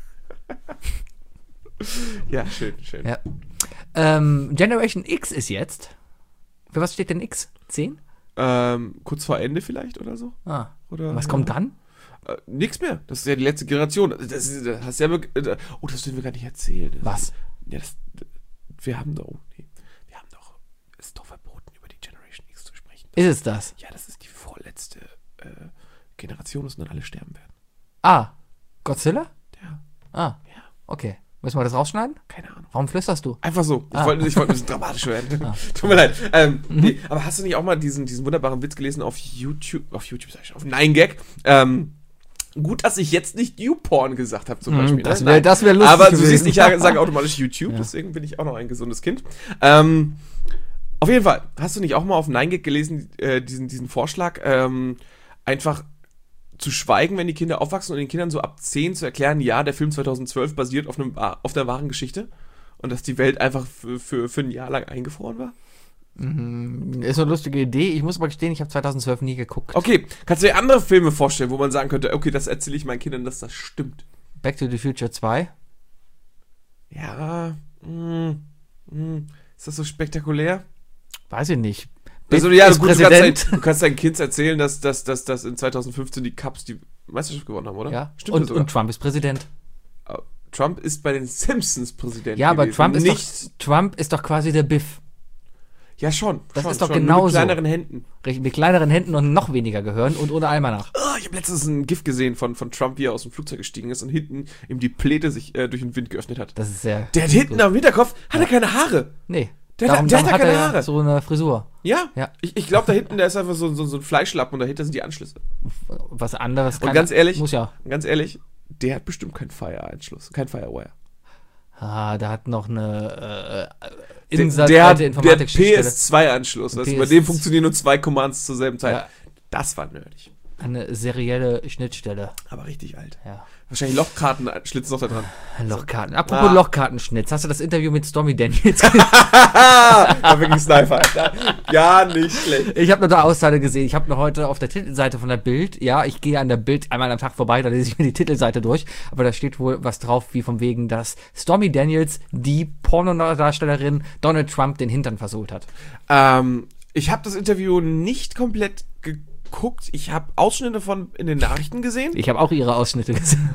Ja, schön, schön. Ja. Ähm, Generation X ist jetzt. Für was steht denn X? zehn? Ähm, kurz vor Ende vielleicht oder so. Ah. Oder, Was ja. kommt dann? Äh, nix mehr. Das ist ja die letzte Generation. Das ist, das hast ja wirklich, äh, oh, das dürfen wir gar nicht erzählen. Das Was? Ist, ja, das, wir haben doch, oh, nee, wir haben doch, es ist doch verboten, über die Generation X zu sprechen. Ist es das? Ja, das ist die vorletzte äh, Generation, dass dann alle sterben werden. Ah, Godzilla? Ja, Ah, ja, okay. Müssen wir das rausschneiden? keine Ahnung. Warum flüsterst du? Einfach so. Ich Ah. wollte ich wollte ein bisschen dramatisch werden. Ah. Tut mir leid. Ähm, nee, aber hast du nicht auch mal diesen, diesen wunderbaren Witz gelesen auf YouTube, auf YouTube sag ich schon, auf neun gag? Ähm, gut, dass ich jetzt nicht YouPorn gesagt habe zum Hm, Beispiel. das ne? wär- Nein. das wär lustig Aber du gewesen. siehst, ich sage automatisch YouTube, Ja. deswegen bin ich auch noch ein gesundes Kind. Ähm, auf jeden Fall, hast du nicht auch mal auf neun gag gelesen, äh, diesen, diesen Vorschlag, ähm, einfach zu schweigen, wenn die Kinder aufwachsen und den Kindern so ab zehn zu erklären, ja, der Film zweitausendzwölf basiert auf, einem, auf der wahren Geschichte und dass die Welt einfach für, für, für ein Jahr lang eingefroren war? Mhm, ist eine lustige Idee. Ich muss aber gestehen, ich habe zweitausendzwölf nie geguckt. Okay, kannst du dir andere Filme vorstellen, wo man sagen könnte, okay, das erzähle ich meinen Kindern, dass das stimmt? Back to the Future zwei? Ja, mh, mh, ist das so spektakulär? Weiß ich nicht. Also Bill ja, ist gut, du kannst, Präsident. dein, du kannst deinen Kind erzählen, dass, dass, dass, dass in zweitausendfünfzehn die Cubs die Meisterschaft gewonnen haben, oder? Ja. Stimmt Und, das sogar? und Trump ist Präsident. Trump ist bei den Simpsons Präsident Ja, aber gewesen, Trump ist, nicht... doch, Trump ist doch quasi der Biff. Ja, schon. Das schon, ist doch schon, nur genauso. mit kleineren Händen. Richtig, mit kleineren Händen und noch weniger Gehirn und ohne Almanach. Oh, ich habe letztens ein GIF gesehen von, von Trump, wie er aus dem Flugzeug gestiegen ist und hinten ihm die Pläte sich äh, durch den Wind geöffnet hat. Das ist sehr. Der hat hinten am Hinterkopf, hat er keine Haare. Nee. Der, darum, hat, der darum hat da hat keine er Haare. so eine Frisur. Ja, Ja. ich, ich glaube, da hinten, der ist einfach so, so, so ein Fleischlappen und dahinter sind die Anschlüsse. Was anderes Und ganz ehrlich, Muss ja. ganz ehrlich, der hat bestimmt keinen Fire-Anschluss, kein Firewire. Ah, da hat noch eine äh, Der, Insert der hat alte der Informatikstelle. P S zwei Anschluss. Also bei P S dem funktionieren nur zwei Commands zur selben Zeit. Ja. Das war nerdig. Eine serielle Schnittstelle. Aber richtig alt. Ja. Wahrscheinlich Lochkartenschlitz noch da dran. Lochkarten. Apropos Ah. Lochkartenschnitz. Hast du das Interview mit Stormy Daniels gesehen? Da wirklich Sniper, Alter. Ja, nicht schlecht. Ich habe nur da Auszeit gesehen. Ich habe noch heute auf der Titelseite von der Bild, ja, ich gehe an der Bild einmal am Tag vorbei, da lese ich mir die Titelseite durch, aber da steht wohl was drauf, wie von wegen, dass Stormy Daniels, die Pornodarstellerin, Donald Trump den Hintern versohlt hat. Ähm, ich habe das Interview nicht komplett geguckt. Ich habe Ausschnitte davon in den Nachrichten gesehen. Ich habe auch ihre Ausschnitte gesehen.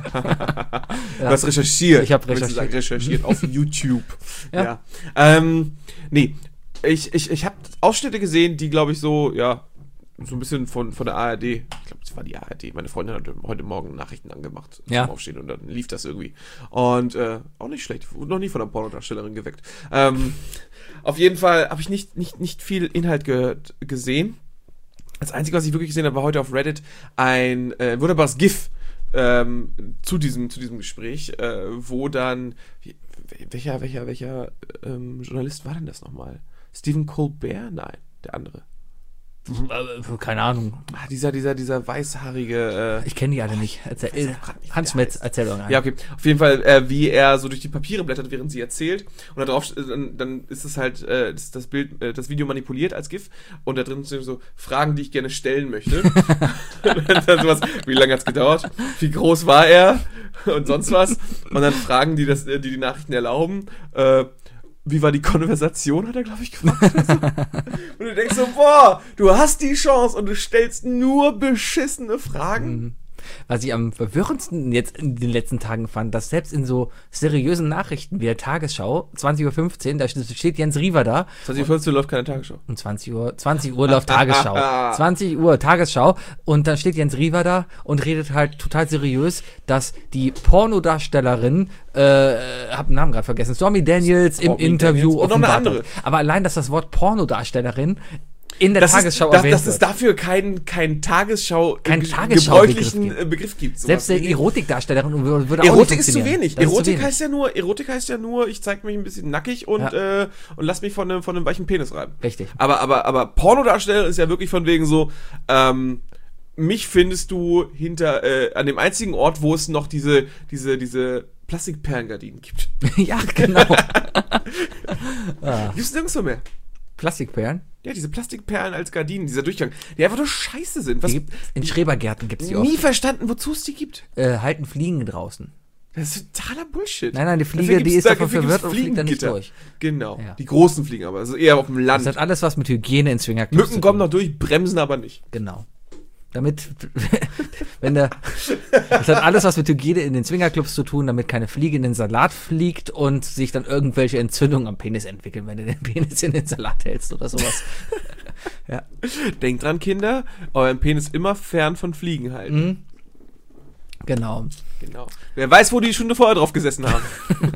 Du hast recherchiert. Ich hab Willst du sagen, recherchiert. recherchiert auf YouTube. Ja. Ja. Ähm, nee, ich, ich, ich habe Ausschnitte gesehen, die, glaube ich, so, ja, so ein bisschen von, von der A R D. Ich glaube, das war die A R D. Meine Freundin hat heute Morgen Nachrichten angemacht Ja. zum Aufstehen und dann lief das irgendwie. Und äh, auch nicht schlecht. Wurde noch nie von einer Pornodarstellerin geweckt. Ähm, auf jeden Fall habe ich nicht, nicht, nicht viel Inhalt gehört, gesehen. Das Einzige, was ich wirklich gesehen habe, war heute auf Reddit ein äh, wunderbares GIF ähm, zu diesem, zu diesem Gespräch, äh, wo dann, wie, welcher, welcher, welcher ähm, Journalist war denn das nochmal? Stephen Colbert? Nein, der andere. Keine Ahnung. Ah, dieser, dieser, dieser weißhaarige, äh, Ich kenne die alle nicht. Erzähl, weiß auch grad nicht, wie Hans der Metz, heißt. erzähl doch einen. ja, okay. Auf jeden Fall, äh, wie er so durch die Papiere blättert, während sie erzählt. Und da drauf, äh, dann, dann ist es halt, äh, das, das Bild, äh, das Video manipuliert als GIF. Und da drin sind so Fragen, die ich gerne stellen möchte. Und dann sowas, wie lange hat's gedauert? Wie groß war er? Und sonst was. Und dann Fragen, die das, äh, die, die Nachrichten erlauben. Äh, wie war die Konversation, hat er, glaube ich, gefragt. Oder so. Und du denkst so, boah, du hast die Chance und du stellst nur beschissene Fragen. Was ich am verwirrendsten jetzt in den letzten Tagen fand, dass selbst in so seriösen Nachrichten wie der Tagesschau, zwanzig Uhr fünfzehn, da steht Jens Riewer da. zwanzig Uhr fünfzehn läuft keine Tagesschau. Um zwanzig Uhr, zwanzig Uhr läuft Tagesschau. zwanzig Uhr Tagesschau. Und dann steht Jens Riewer da und redet halt total seriös, dass die Pornodarstellerin, äh, hab den Namen gerade vergessen, Stormy Daniels im Stormy Interview Daniels. Und noch eine offenbart andere. hat. Aber allein, dass das Wort Pornodarstellerin in der Das Tagesschau ist, das, erwähnt dass es wird. dafür keinen kein Tagesschau, Kein ge- Tagesschau-Begriff gebräuchlichen gibt. äh, Begriff gibt. sowas Selbst der wie- Erotikdarstellerin würde würde auch Erotik nicht ist zu funktionieren. wenig. Das ist zu Erotik wenig. heißt ja nur, Erotik heißt ja nur, ich zeig mich ein bisschen nackig und, äh, und lass mich von einem, von einem weichen Penis reiben. Richtig. Aber, aber, aber Pornodarsteller ist ja wirklich von wegen so, ähm, mich findest du hinter, äh, an dem einzigen Ort, wo es noch diese, diese, diese Plastikperlengardinen gibt. Ja, genau. Gibt's nirgendwo mehr. Plastikperlen. Ja, diese Plastikperlen als Gardinen, dieser Durchgang, die einfach nur scheiße sind. Was, Die gibt, in Schrebergärten gibt es die nie oft. verstanden, wozu es die gibt. Äh, halten Fliegen draußen. Das ist totaler Bullshit. Nein, nein, die Fliege, Deswegen die gibt's ist da davon wirklich verwirrt und fliegt da nicht Fliegengitter. durch. Genau. Ja. Die großen Fliegen aber, also eher auf dem Land. Das hat alles was mit Hygiene in Swingerclubs Mücken zu kommen tun. noch durch, bremsen aber nicht. Genau. Damit, wenn der, das hat alles was mit Hygiene in den Swingerclubs zu tun, damit keine Fliege in den Salat fliegt und sich dann irgendwelche Entzündungen am Penis entwickeln, wenn du den Penis in den Salat hältst oder sowas. Ja. Denkt dran, Kinder, euren Penis immer fern von Fliegen halten. Mhm. Genau. Genau. Wer weiß, wo die die Stunde vorher drauf gesessen haben.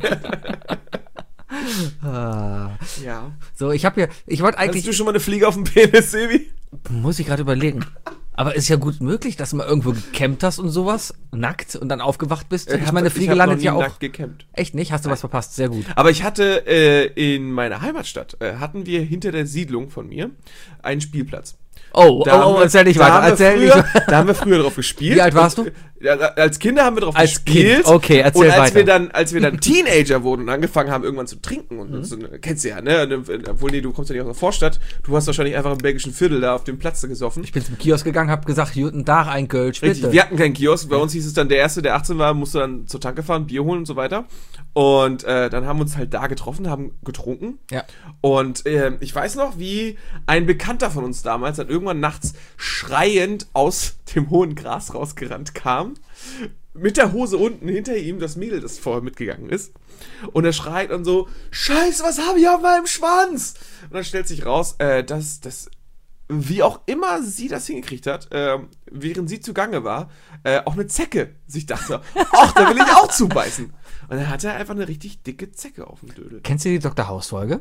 Ah. Ja. So, ich habe hier, ich wollte Hattest eigentlich, du schon mal eine Fliege auf dem Penis, Sebi? muss ich gerade überlegen. Aber ist ja gut möglich, dass du mal irgendwo gecampt hast und sowas, nackt und dann aufgewacht bist. Ich hab- meine, eine Fliege hab noch landet nie ja auch. nackt gecampt. Echt nicht? Hast du was verpasst? Sehr gut. Aber ich hatte äh, in meiner Heimatstadt, äh, hatten wir hinter der Siedlung von mir einen Spielplatz. Oh, Da oh, haben oh, wir- erzähl nicht da weiter. haben wir Erzähl früher, nicht. Da haben wir früher drauf gespielt. Wie alt warst Und, ja, als Kinder haben wir drauf Als gespielt. Kind, okay, erzähl Und als weiter. wir dann, als wir dann Teenager wurden und angefangen haben, irgendwann zu trinken und so, kennst du ja, ne? Und, obwohl, nee, du kommst ja nicht aus der Vorstadt. Du hast wahrscheinlich einfach im belgischen Viertel da auf dem Platz gesoffen. Ich bin zum Kiosk gegangen, hab gesagt, guten Tag, ein Kölsch, Richtig, bitte. wir hatten keinen Kiosk. Bei uns hieß es dann, der Erste, der achtzehn war, musste dann zur Tanke fahren, Bier holen und so weiter. Und äh, dann haben wir uns halt da getroffen, haben getrunken. Ja. Und äh, ich weiß noch, wie ein Bekannter von uns damals dann irgendwann nachts schreiend aus dem hohen Gras rausgerannt kam. Mit der Hose unten hinter ihm, das Mädel, das vorher mitgegangen ist. Und er schreit dann so, Scheiße, was habe ich auf meinem Schwanz? Und dann stellt sich raus, äh, dass das, wie auch immer sie das hingekriegt hat, äh, während sie zugange war, äh, auch eine Zecke sich dachte, ach, da will ich auch zubeißen. Und dann hat er einfach eine richtig dicke Zecke auf dem Dödel. Kennst du die Doktor House-Folge?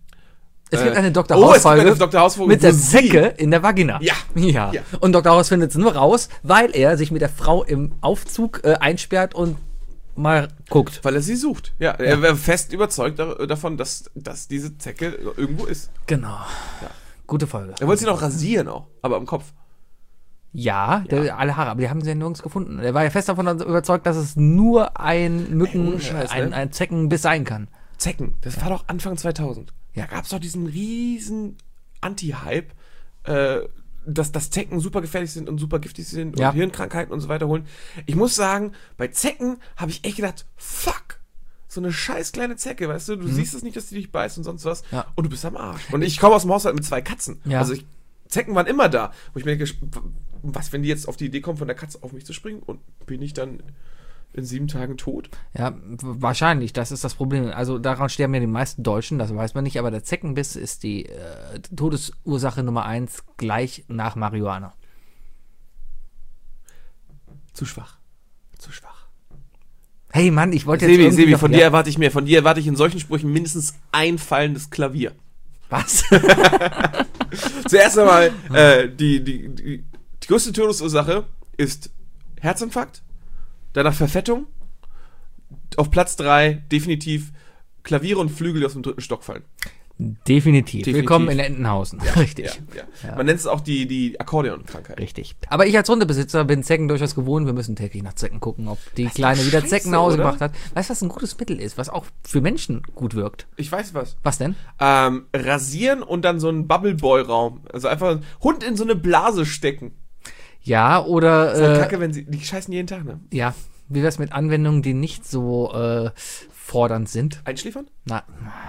Es Äh, gibt eine Doktor oh, es gibt House-Folge eine Doktor House-Folge, mit wo der sie- Zecke in der Vagina. Ja. ja. Ja. Und Doktor House findet es nur raus, weil er sich mit der Frau im Aufzug äh, einsperrt und mal guckt. Weil er sie sucht. Ja, er wäre fest überzeugt da- davon, dass, dass diese Zecke irgendwo ist. Genau. Gute Folge. Er wollte sie noch rasieren auch, aber am Kopf. Ja, der, alle Haare, aber die haben sie ja nirgends gefunden. Er war ja fest davon überzeugt, dass es nur ein Mücken, Ey, ohne Scheiß, ein, ne? ein Zeckenbiss sein kann. Zecken, das war doch Anfang zweitausend. Ja. Da gab es doch diesen riesen Anti-Hype, äh, dass, dass Zecken super gefährlich sind und super giftig sind und Ja. Hirnkrankheiten und so weiter holen. Ich muss sagen, bei Zecken habe ich echt gedacht, fuck, so eine scheiß kleine Zecke, weißt du, du siehst es nicht, dass die dich beißt und sonst was Ja. und du bist am Arsch. Und ich komme aus dem Haushalt mit zwei Katzen. Ja. Also ich, Zecken waren immer da, wo ich mir denke, was, wenn die jetzt auf die Idee kommen, von der Katze auf mich zu springen und bin ich dann in sieben Tagen tot? Ja, w- wahrscheinlich, das ist das Problem. Also daran sterben ja die meisten Deutschen, das weiß man nicht, aber der Zeckenbiss ist die äh, Todesursache Nummer eins gleich nach Marihuana. Zu schwach. Zu schwach. Hey Mann, ich wollte jetzt Sebi, irgendwie Sebi, noch- von ja, dir erwarte ich mehr. Von dir erwarte ich in solchen Sprüchen mindestens ein fallendes Klavier. Was? Zuerst einmal, äh, die, die, die, die größte Todesursache ist Herzinfarkt, danach Verfettung, auf Platz drei definitiv Klaviere und Flügel, die aus dem dritten Stock fallen. Definitiv. Definitiv. Willkommen in Entenhausen. Richtig. Ja, ja. Ja. Man nennt es auch die, die Akkordeonkrankheit. Richtig. Aber ich als Hundebesitzer bin Zecken durchaus gewohnt. Wir müssen täglich nach Zecken gucken, ob die ist Kleine doch wieder scheiße, Zecken nach Hause oder? gebracht hat. Weißt du, was ein gutes Mittel ist, was auch für Menschen gut wirkt? Ich weiß was. Was denn? Ähm, rasieren und dann so einen Bubble-Boy-Raum. Also einfach einen Hund in so eine Blase stecken. Ja, oder Das ist halt äh, kacke, wenn sie, die scheißen jeden Tag, ne? ja, wie wär's mit Anwendungen, die nicht so äh, fordernd sind? Einschläfern? Na.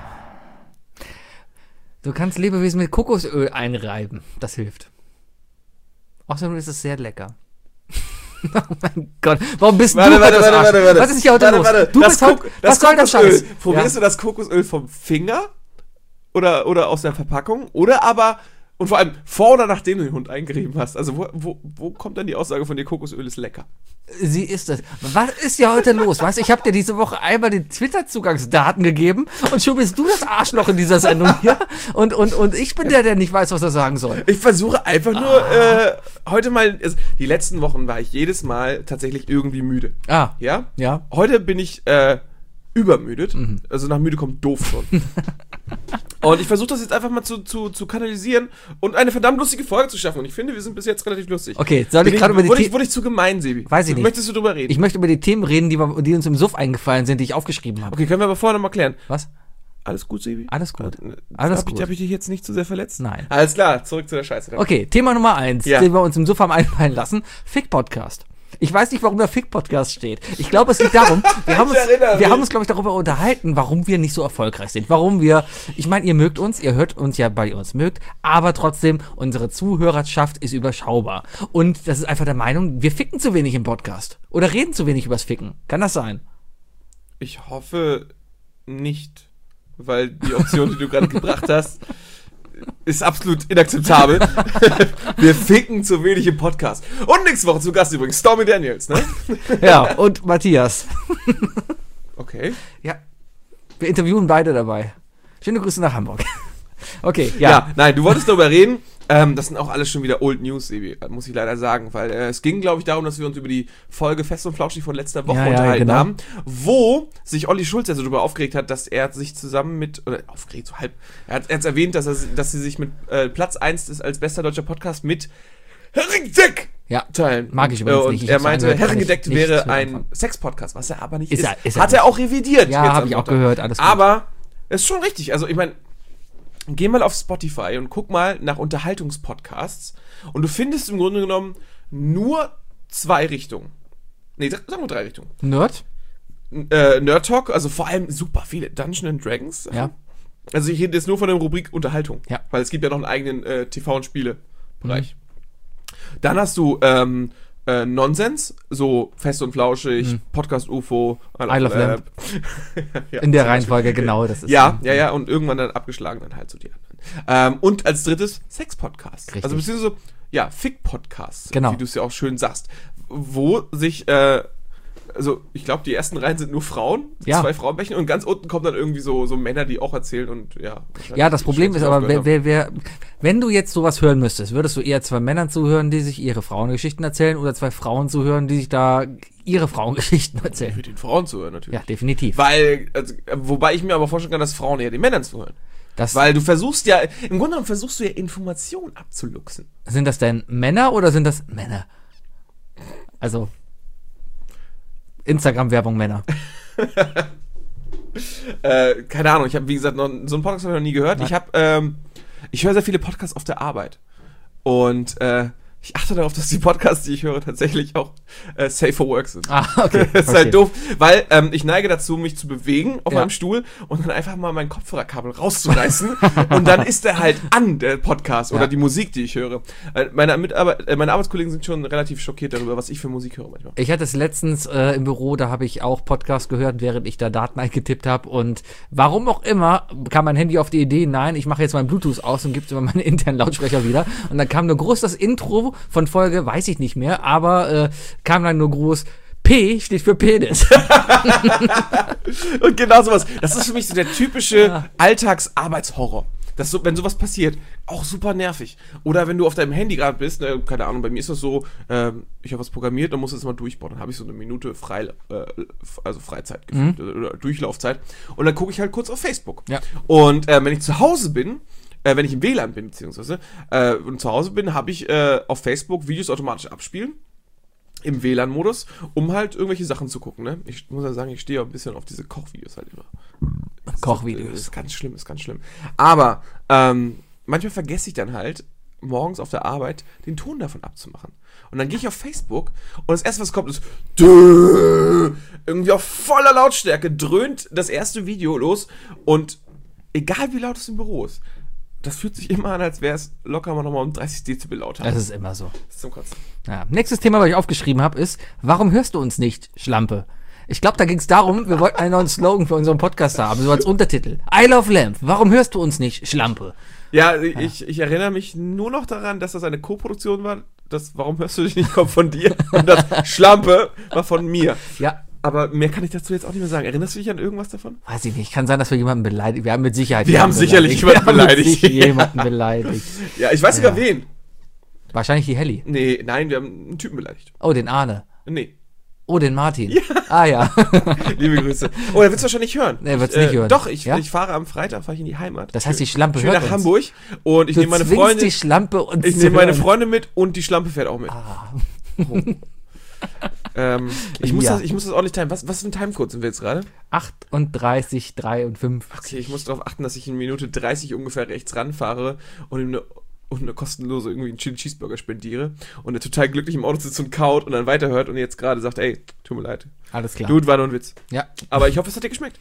Du kannst Lebewesen mit Kokosöl einreiben. Das hilft. Außerdem ist es sehr lecker. Oh mein Gott, warum bist Warte, du warte, das warte, Arsch? warte, warte. Was ist hier heute warte, los? Warte. Du das bist heute, Kok- was das soll der Kokosöl. Scheiß? Probierst du das Kokosöl vom Finger? Oder, oder aus der Verpackung? Oder aber, und vor allem vor oder nachdem du den Hund eingerieben hast? Also wo, wo, wo kommt dann die Aussage von dir, Kokosöl ist lecker? Sie ist es. Was ist hier heute los? Weißt du, ich habe dir diese Woche einmal die Twitter-Zugangsdaten gegeben und schon bist du das Arschloch in dieser Sendung hier. Und, und, und ich bin der, der nicht weiß, was er sagen soll. Ich versuche einfach nur, äh, heute mal, also die letzten Wochen war ich jedes Mal tatsächlich irgendwie müde. Ah, Ja? ja. Heute bin ich, äh, übermüdet. Also nach müde kommt doof schon. Und ich versuche das jetzt einfach mal zu, zu, zu kanalisieren und eine verdammt lustige Folge zu schaffen. Und ich finde, wir sind bis jetzt relativ lustig. Okay, soll ich Bin gerade über die wurde, ich, The- wurde ich zu gemein, Sebi? Weiß ich nicht. Möchtest du drüber reden? Ich möchte über die Themen reden, die, wir- die uns im Suff eingefallen sind, die ich aufgeschrieben habe. okay, können wir aber vorher nochmal klären. Was? Alles gut, Sebi? Alles gut. Äh, Alles hab gut. Ich, hab ich dich jetzt nicht zu sehr verletzt? Nein. Alles klar, zurück zu der Scheiße. dann. Okay, Thema Nummer eins, Ja. den wir uns im Suff haben einfallen lassen. Fick-Podcast. Ich weiß nicht, warum da Fick-Podcast steht. Ich glaube, es liegt darum, wir haben uns, wir haben uns, glaube ich, darüber unterhalten, warum wir nicht so erfolgreich sind. Warum wir, ich meine, ihr mögt uns, ihr hört uns ja, weil ihr uns mögt, aber trotzdem, unsere Zuhörerschaft ist überschaubar. Und das ist einfach der Meinung, wir ficken zu wenig im Podcast. Oder reden zu wenig übers Ficken. Kann das sein? Ich hoffe nicht, weil die Option, die du gerade gebracht hast, ist absolut inakzeptabel. Wir ficken zu wenig im Podcast. Und nächste Woche zu Gast übrigens Stormy Daniels, ne? Ja, und Matthias. Okay. Ja, wir interviewen beide dabei. Schöne Grüße nach Hamburg. Okay, ja. Ja, nein, du wolltest darüber reden. Ähm, das sind auch alles schon wieder Old News, Sebi, muss ich leider sagen, weil äh, es ging, glaube ich, darum, dass wir uns über die Folge Fest und Flauschig von letzter Woche Ja, ja, unterhalten genau. haben, wo sich Olli Schulz ja so darüber aufgeregt hat, dass er sich zusammen mit, oder aufgeregt, so halb, er hat jetzt erwähnt, dass, er, dass sie sich mit äh, Platz eins ist als bester deutscher Podcast mit Herrengedeck Ja, teilen. mag ich übrigens und nicht. Ich er hab's meinte, angehört, kann Herrengedeck ich nicht wäre zu ein anfangen. Sex-Podcast, was er aber nicht Ist ist. er- ist er hat er nicht. auch revidiert. Ja, jetzt habe am ich auch Sonntag. gehört, alles gut. Aber es ist schon richtig. Also ich meine, geh mal auf Spotify und guck mal nach Unterhaltungspodcasts und du findest im Grunde genommen nur zwei Richtungen. Nee, sag- sagen wir drei Richtungen. Nerd? Äh, Nerd Talk, also vor allem super viele Dungeons and Dragons. Ja. Also ich rede jetzt nur von der Rubrik Unterhaltung. Ja. Weil es gibt ja noch einen eigenen äh, T V- und Spiele-Bereich. Mhm. Dann hast du ähm, äh, Nonsens, so Fest und Flauschig, Mhm. Podcast U F O, I Love Lamp. ja, In der zum Reihenfolge, Beispiel. genau. Das ist Ja, ja, ja, und irgendwann dann abgeschlagen dann halt so die anderen. Ähm, und als drittes Sex-Podcast. Richtig. Also beziehungsweise, ja, Fick-Podcast, Genau. wie du es ja auch schön sagst. Wo sich, äh, also ich glaube, die ersten Reihen sind nur Frauen, Ja. zwei Frauenbächen und ganz unten kommen dann irgendwie so, so Männer, die auch erzählen und ja. Ja, das Problem ist schlecht aber, wer, aufgehört wer, wer, wenn du jetzt sowas hören müsstest, würdest du eher zwei Männern zuhören, die sich ihre Frauengeschichten erzählen, oder zwei Frauen zuhören, die sich da ihre Frauengeschichten haben. erzählen? Für den Frauen zuhören natürlich. Ja, definitiv. Weil, also, wobei ich mir aber vorstellen kann, dass Frauen eher den Männern zuhören. Das, Weil du versuchst ja, im Grunde genommen versuchst du ja Informationen abzuluxen. sind das denn Männer oder sind das Männer? Also, Instagram-Werbung Männer. Äh, keine Ahnung, ich habe, wie gesagt, noch, so einen Podcast habe ich noch nie gehört. Nein. Ich habe, ähm, ich höre sehr viele Podcasts auf der Arbeit. Und, äh, ich achte darauf, dass die Podcasts, die ich höre, tatsächlich auch äh, safe for work sind. Ah, okay. Das ist okay. halt doof, weil ähm, ich neige dazu, mich zu bewegen auf Ja. meinem Stuhl und dann einfach mal mein Kopfhörerkabel rauszureißen und dann ist der halt an, der Podcast oder Ja. die Musik, die ich höre. Äh, Meine, Mitarbeit äh, meine Arbeitskollegen sind schon relativ schockiert darüber, was ich für Musik höre manchmal. Ich hatte es letztens äh, im Büro, da habe ich auch Podcast gehört, während ich da Daten eingetippt habe, und warum auch immer kam mein Handy auf die Idee, nein, ich mache jetzt mein Bluetooth aus und gebe es über meine internen Lautsprecher wieder, und dann kam nur groß das Intro von Folge, weiß ich nicht mehr, aber äh, kam dann nur groß, P steht für Penis. Und genau sowas. Das ist für mich so der typische Ja. Alltagsarbeitshorror. Das so, wenn sowas passiert, auch super nervig. Oder wenn du auf deinem Handy gerade bist, ne, keine Ahnung, bei mir ist das so, ähm, ich habe was programmiert, dann muss ich das mal durchbauen. Dann habe ich so eine Minute frei, äh, also Freizeit gefühlt, oder Durchlaufzeit. Und dann gucke ich halt kurz auf Facebook. Ja. Und äh, wenn ich zu Hause bin, äh, wenn ich im W L A N bin, beziehungsweise, äh, und zu Hause bin, habe ich äh, auf Facebook Videos automatisch abspielen. Im W L A N-Modus, um halt irgendwelche Sachen zu gucken, ne? Ich muss ja sagen, ich stehe auch ein bisschen auf diese Kochvideos halt immer. Das Kochvideos. Ist ganz schlimm, ist ganz schlimm. Aber ähm, manchmal vergesse ich dann halt, morgens auf der Arbeit den Ton davon abzumachen. Und dann gehe ich auf Facebook und das erste, was kommt, ist Dö! Irgendwie auf voller Lautstärke dröhnt das erste Video los und egal wie laut es im Büro ist, das fühlt sich immer an, als wäre es locker mal nochmal um dreißig Dezibel lauter. Das ist immer so. Das ist zum Kotzen. Ja. Nächstes Thema, was ich aufgeschrieben habe, ist, warum hörst du uns nicht, Schlampe? Ich glaube, da ging es darum, wir wollten einen neuen Slogan für unseren Podcast haben, so als Untertitel. I Love Lamp, warum hörst du uns nicht, Schlampe? Ja, ich, ich erinnere mich nur noch daran, dass das eine Co-Produktion war. Das Warum hörst du dich nicht, kommt von dir. Und das Schlampe war von mir. Ja, Aber mehr kann ich dazu jetzt auch nicht mehr sagen. Erinnerst du dich an irgendwas davon? weiß ich nicht. Kann sein, dass wir jemanden beleidigt. Wir haben mit Sicherheit Wir haben jemanden sicherlich beleidigt. jemanden Wir haben mit beleidigt. sicher jemanden beleidigt. Ja, ich weiß sogar Ja. wen. Wahrscheinlich die Helly. Nee, nein, wir haben einen Typen beleidigt. Oh, den Arne. Nee, Oh, den Martin. Ah ja. liebe Grüße. Oh, er wird es wahrscheinlich hören. Nee, er wird's Ich, nicht hören. Doch, ich, Ja? ich fahre am Freitag fahre ich in die Heimat. Das heißt, die Schlampe Schön hört nach uns. Hamburg. Und ich Du nehme meine zwingst Freundin. die Schlampe uns Ich zu nehme meine hören. Freundin mit und die Schlampe fährt auch mit. Ah. Ähm, ich, muss Ja. das, ich muss das ordentlich timen. Was, was für ein Timecode sind wir jetzt gerade? achtunddreißig, drei und fünf. Okay, ich muss darauf achten, dass ich in Minute dreißig ungefähr rechts ranfahre und in eine und eine kostenlose irgendwie einen Chili Cheeseburger spendiere und er total glücklich im Auto sitzt und kaut und dann weiterhört und jetzt gerade sagt, ey, tut mir leid. Alles klar. Dude, war nur ein Witz. Ja. Aber ich hoffe, es hat dir geschmeckt.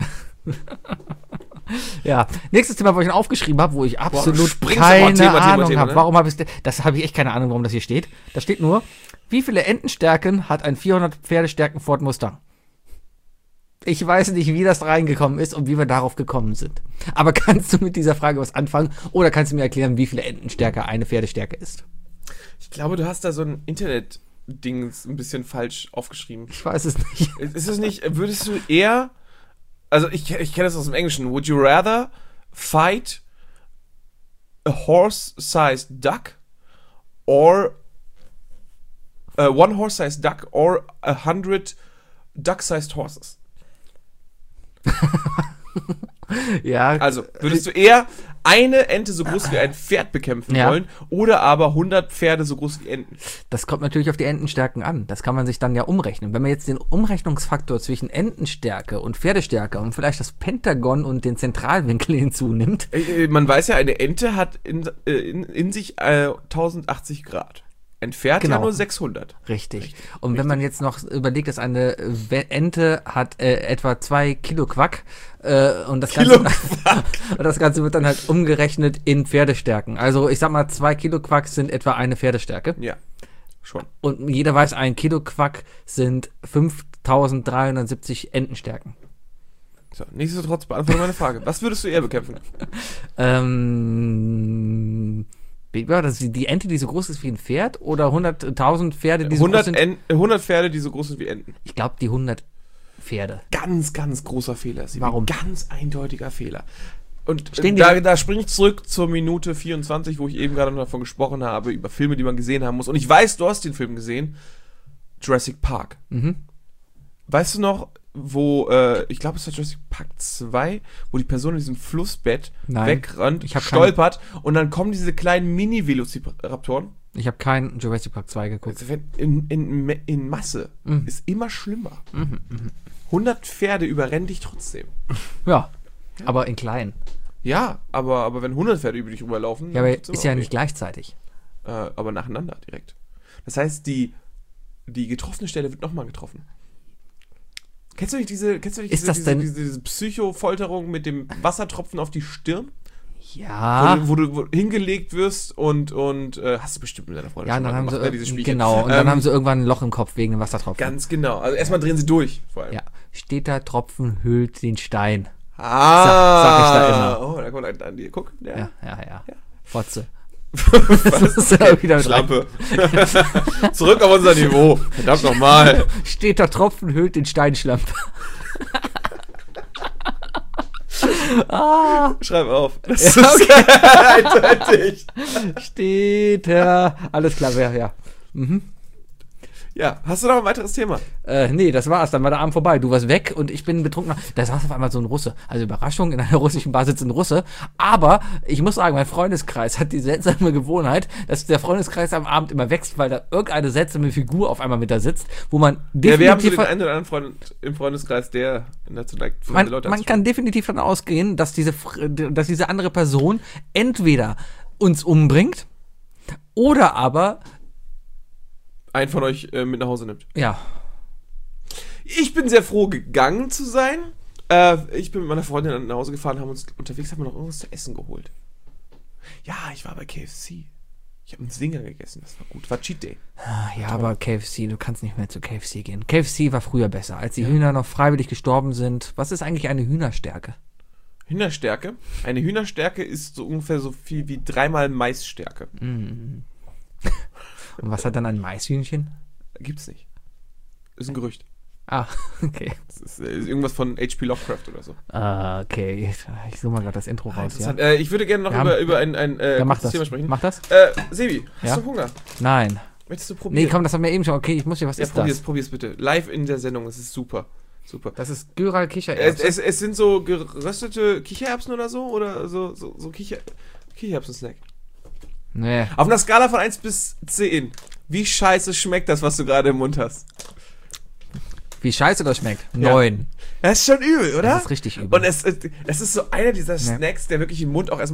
Ja, nächstes Thema, wo ich noch aufgeschrieben habe, wo ich absolut springst aber keine Thema, Thema, Ahnung Thema, habe. ne? Warum habe ich das? Habe ich echt keine Ahnung, warum das hier steht. Da steht nur, wie viele Entenstärken hat ein vierhundert Pferdestärken Ford Mustang? Ich weiß nicht, wie das reingekommen ist und wie wir darauf gekommen sind. Aber kannst du mit dieser Frage was anfangen oder kannst du mir erklären, wie viele Entenstärke eine Pferdestärke ist? Ich glaube, du hast da so ein Internet-Ding ein bisschen falsch aufgeschrieben. Ich weiß es nicht. Ist es nicht, würdest du eher, also ich, ich kenne das aus dem Englischen, would you rather fight a horse-sized duck or uh, one horse-sized duck or a hundred duck-sized horses? Ja. Also, würdest du eher eine Ente so groß wie ein Pferd bekämpfen Ja. wollen oder aber hundert Pferde so groß wie Enten? Das kommt natürlich auf die Entenstärken an. Das kann man sich dann ja umrechnen. Wenn man jetzt den Umrechnungsfaktor zwischen Entenstärke und Pferdestärke und vielleicht das Pentagon und den Zentralwinkel hinzunimmt. Äh, Man weiß ja, eine Ente hat in, äh, in, in sich äh, tausendachtzig Grad. Ein Pferd Genau. ja nur sechshundert. Richtig. Und wenn man jetzt noch überlegt, dass eine We- Ente hat äh, etwa zwei Kilo Quack äh, und das Ganze, Kilo Quack. und das Ganze wird dann halt umgerechnet in Pferdestärken. Also ich sag mal, zwei Kilo Quack sind etwa eine Pferdestärke. Ja, schon. Und jeder weiß, ein Kilo Quack sind fünftausenddreihundertsiebzig Entenstärken. So, nichtsdestotrotz beantworte meine Frage. Was würdest du eher bekämpfen? Ähm, wie war das? Die Ente, die so groß ist wie ein Pferd oder hunderttausend Pferde, die so groß hundert, sind? En hundert Pferde, die so groß sind wie Enten. Ich glaube, die hundert Pferde. Ganz, ganz großer Fehler. Sieben. Warum? Ganz eindeutiger Fehler. Und Stehen äh, die- da, da springe ich zurück zur Minute vierundzwanzig, wo ich eben gerade noch davon gesprochen habe, über Filme, die man gesehen haben muss. Und ich weiß, du hast den Film gesehen. Jurassic Park. Mhm. Weißt du noch, wo, äh, ich glaube, es war Jurassic Park zwei, wo die Person in diesem Flussbett Nein. wegrennt, Ich hab stolpert und dann kommen diese kleinen Mini-Velociraptoren. Ich habe keinen Jurassic Park zwei geguckt. Also wenn- In, in, in Masse. Mhm. Ist immer schlimmer. hundert Pferde überrennen dich trotzdem. Ja, aber in klein. Ja, aber, aber wenn hundert Pferde über dich rüberlaufen, Ja, aber tut's immer ist ja weh. nicht gleichzeitig. Äh, aber nacheinander direkt. Das heißt, die, die getroffene Stelle wird nochmal getroffen. Kennst du nicht diese, kennst du nicht Ist diese, das diese, denn- diese, diese Psychofolterung mit dem Wassertropfen auf die Stirn? Ja. Wo, du, wo du wo du hingelegt wirst und, und äh, hast du bestimmt mit deiner Freundin Ja, und schon dann mal haben sie gemacht, ne, diese ir- Spielchen. genau, und dann Ähm, haben sie irgendwann ein Loch im Kopf wegen dem Wassertropfen. Ganz genau. Also erstmal drehen sie durch, vor allem. Ja, steht da Tropfen hüllt den Stein. Ah, Sag- sag ich da immer. Oh, da kommt ein an dir. Guck. Ja. Ja, ja, ja. Ja. Fotze. Was ist ja wieder mit Schlampe. Zurück auf unser Niveau. Verdammt nochmal. Steht da Tropfen hüllt den Stein Schlampe. ah, Schreib auf. Das Ja, ist eindeutig. steht da. Alles klar, ja, ja. Mhm. Ja, hast du noch ein weiteres Thema? Äh, nee, das war's. Dann war der Abend vorbei. Du warst weg und ich bin betrunken. Da saß auf einmal so ein Russe. Also Überraschung, in einer russischen Bar sitzt ein Russe. Aber ich muss sagen, mein Freundeskreis hat die seltsame Gewohnheit, dass der Freundeskreis am Abend immer wächst, weil da irgendeine seltsame Figur auf einmal mit da sitzt, wo man Ja, wir haben so definitiv... den einen oder anderen Freund im Freundeskreis, der dazu neigt, man Leute man kann definitiv davon ausgehen, dass diese, Fr- dass diese andere Person entweder uns umbringt oder aber, einen von euch äh, mit nach Hause nimmt. ja, Ich bin sehr froh, gegangen zu sein. Äh, ich bin mit meiner Freundin nach Hause gefahren, haben uns unterwegs haben wir noch irgendwas zu essen geholt. Ja, ich war bei K F C. Ich habe einen Singer gegessen, das war gut. War Cheat Day. ja, aber K F C, du kannst nicht mehr zu K F C gehen. K F C war früher besser, als die Hühner noch freiwillig gestorben sind. Was ist eigentlich eine Hühnerstärke? Hühnerstärke. Eine Hühnerstärke ist so ungefähr so viel wie dreimal Maisstärke. Und was hat dann ein Maishühnchen? Gibt's nicht. Ist ein Gerücht. Ah, okay. Das ist, äh, ist irgendwas von H P Lovecraft oder so. Ah, okay. Ich suche mal gerade das Intro raus, ja. Interessant. Äh, ich würde gerne noch Wir über, haben- über ein, ein äh, Ja, mach kurzes das. Thema sprechen. Mach das? Äh, Sebi, hast Ja? du Hunger? Nein. Möchtest du probieren? Nee, komm, das haben wir eben schon. Okay, ich muss hier, was Ja, ist probier's, das? probier's bitte. Live in der Sendung, das ist super. Super. Das ist Gyral Es, Kichererbsen. es, es sind so geröstete Kichererbsen oder so? Oder so, so, so Kicher, Kichererbsen-Snack. Nee. Auf einer Skala von eins bis zehn. Wie scheiße schmeckt das, was du gerade im Mund hast? Wie scheiße das schmeckt. Neun. Das ist schon übel, oder? Das ist richtig übel. Und es, es es ist so einer dieser Nee. Snacks, der wirklich im Mund auch erstmal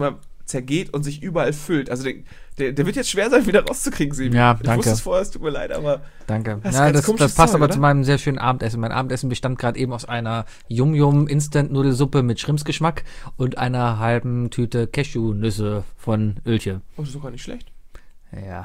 zergeht und sich überall füllt. Also der, der, der wird jetzt schwer sein, wieder rauszukriegen, Sebi. Ja, Ich danke. wusste es vorher, es tut mir leid, aber Danke. Das ist Ja, ganz das, komisches das passt Zeug, aber oder? zu meinem sehr schönen Abendessen. Mein Abendessen bestand gerade eben aus einer Yum-Yum-Instant-Nudelsuppe mit Shrimpsgeschmack und einer halben Tüte Cashew-Nüsse von Ölche. oh, das ist doch gar nicht schlecht. Ja.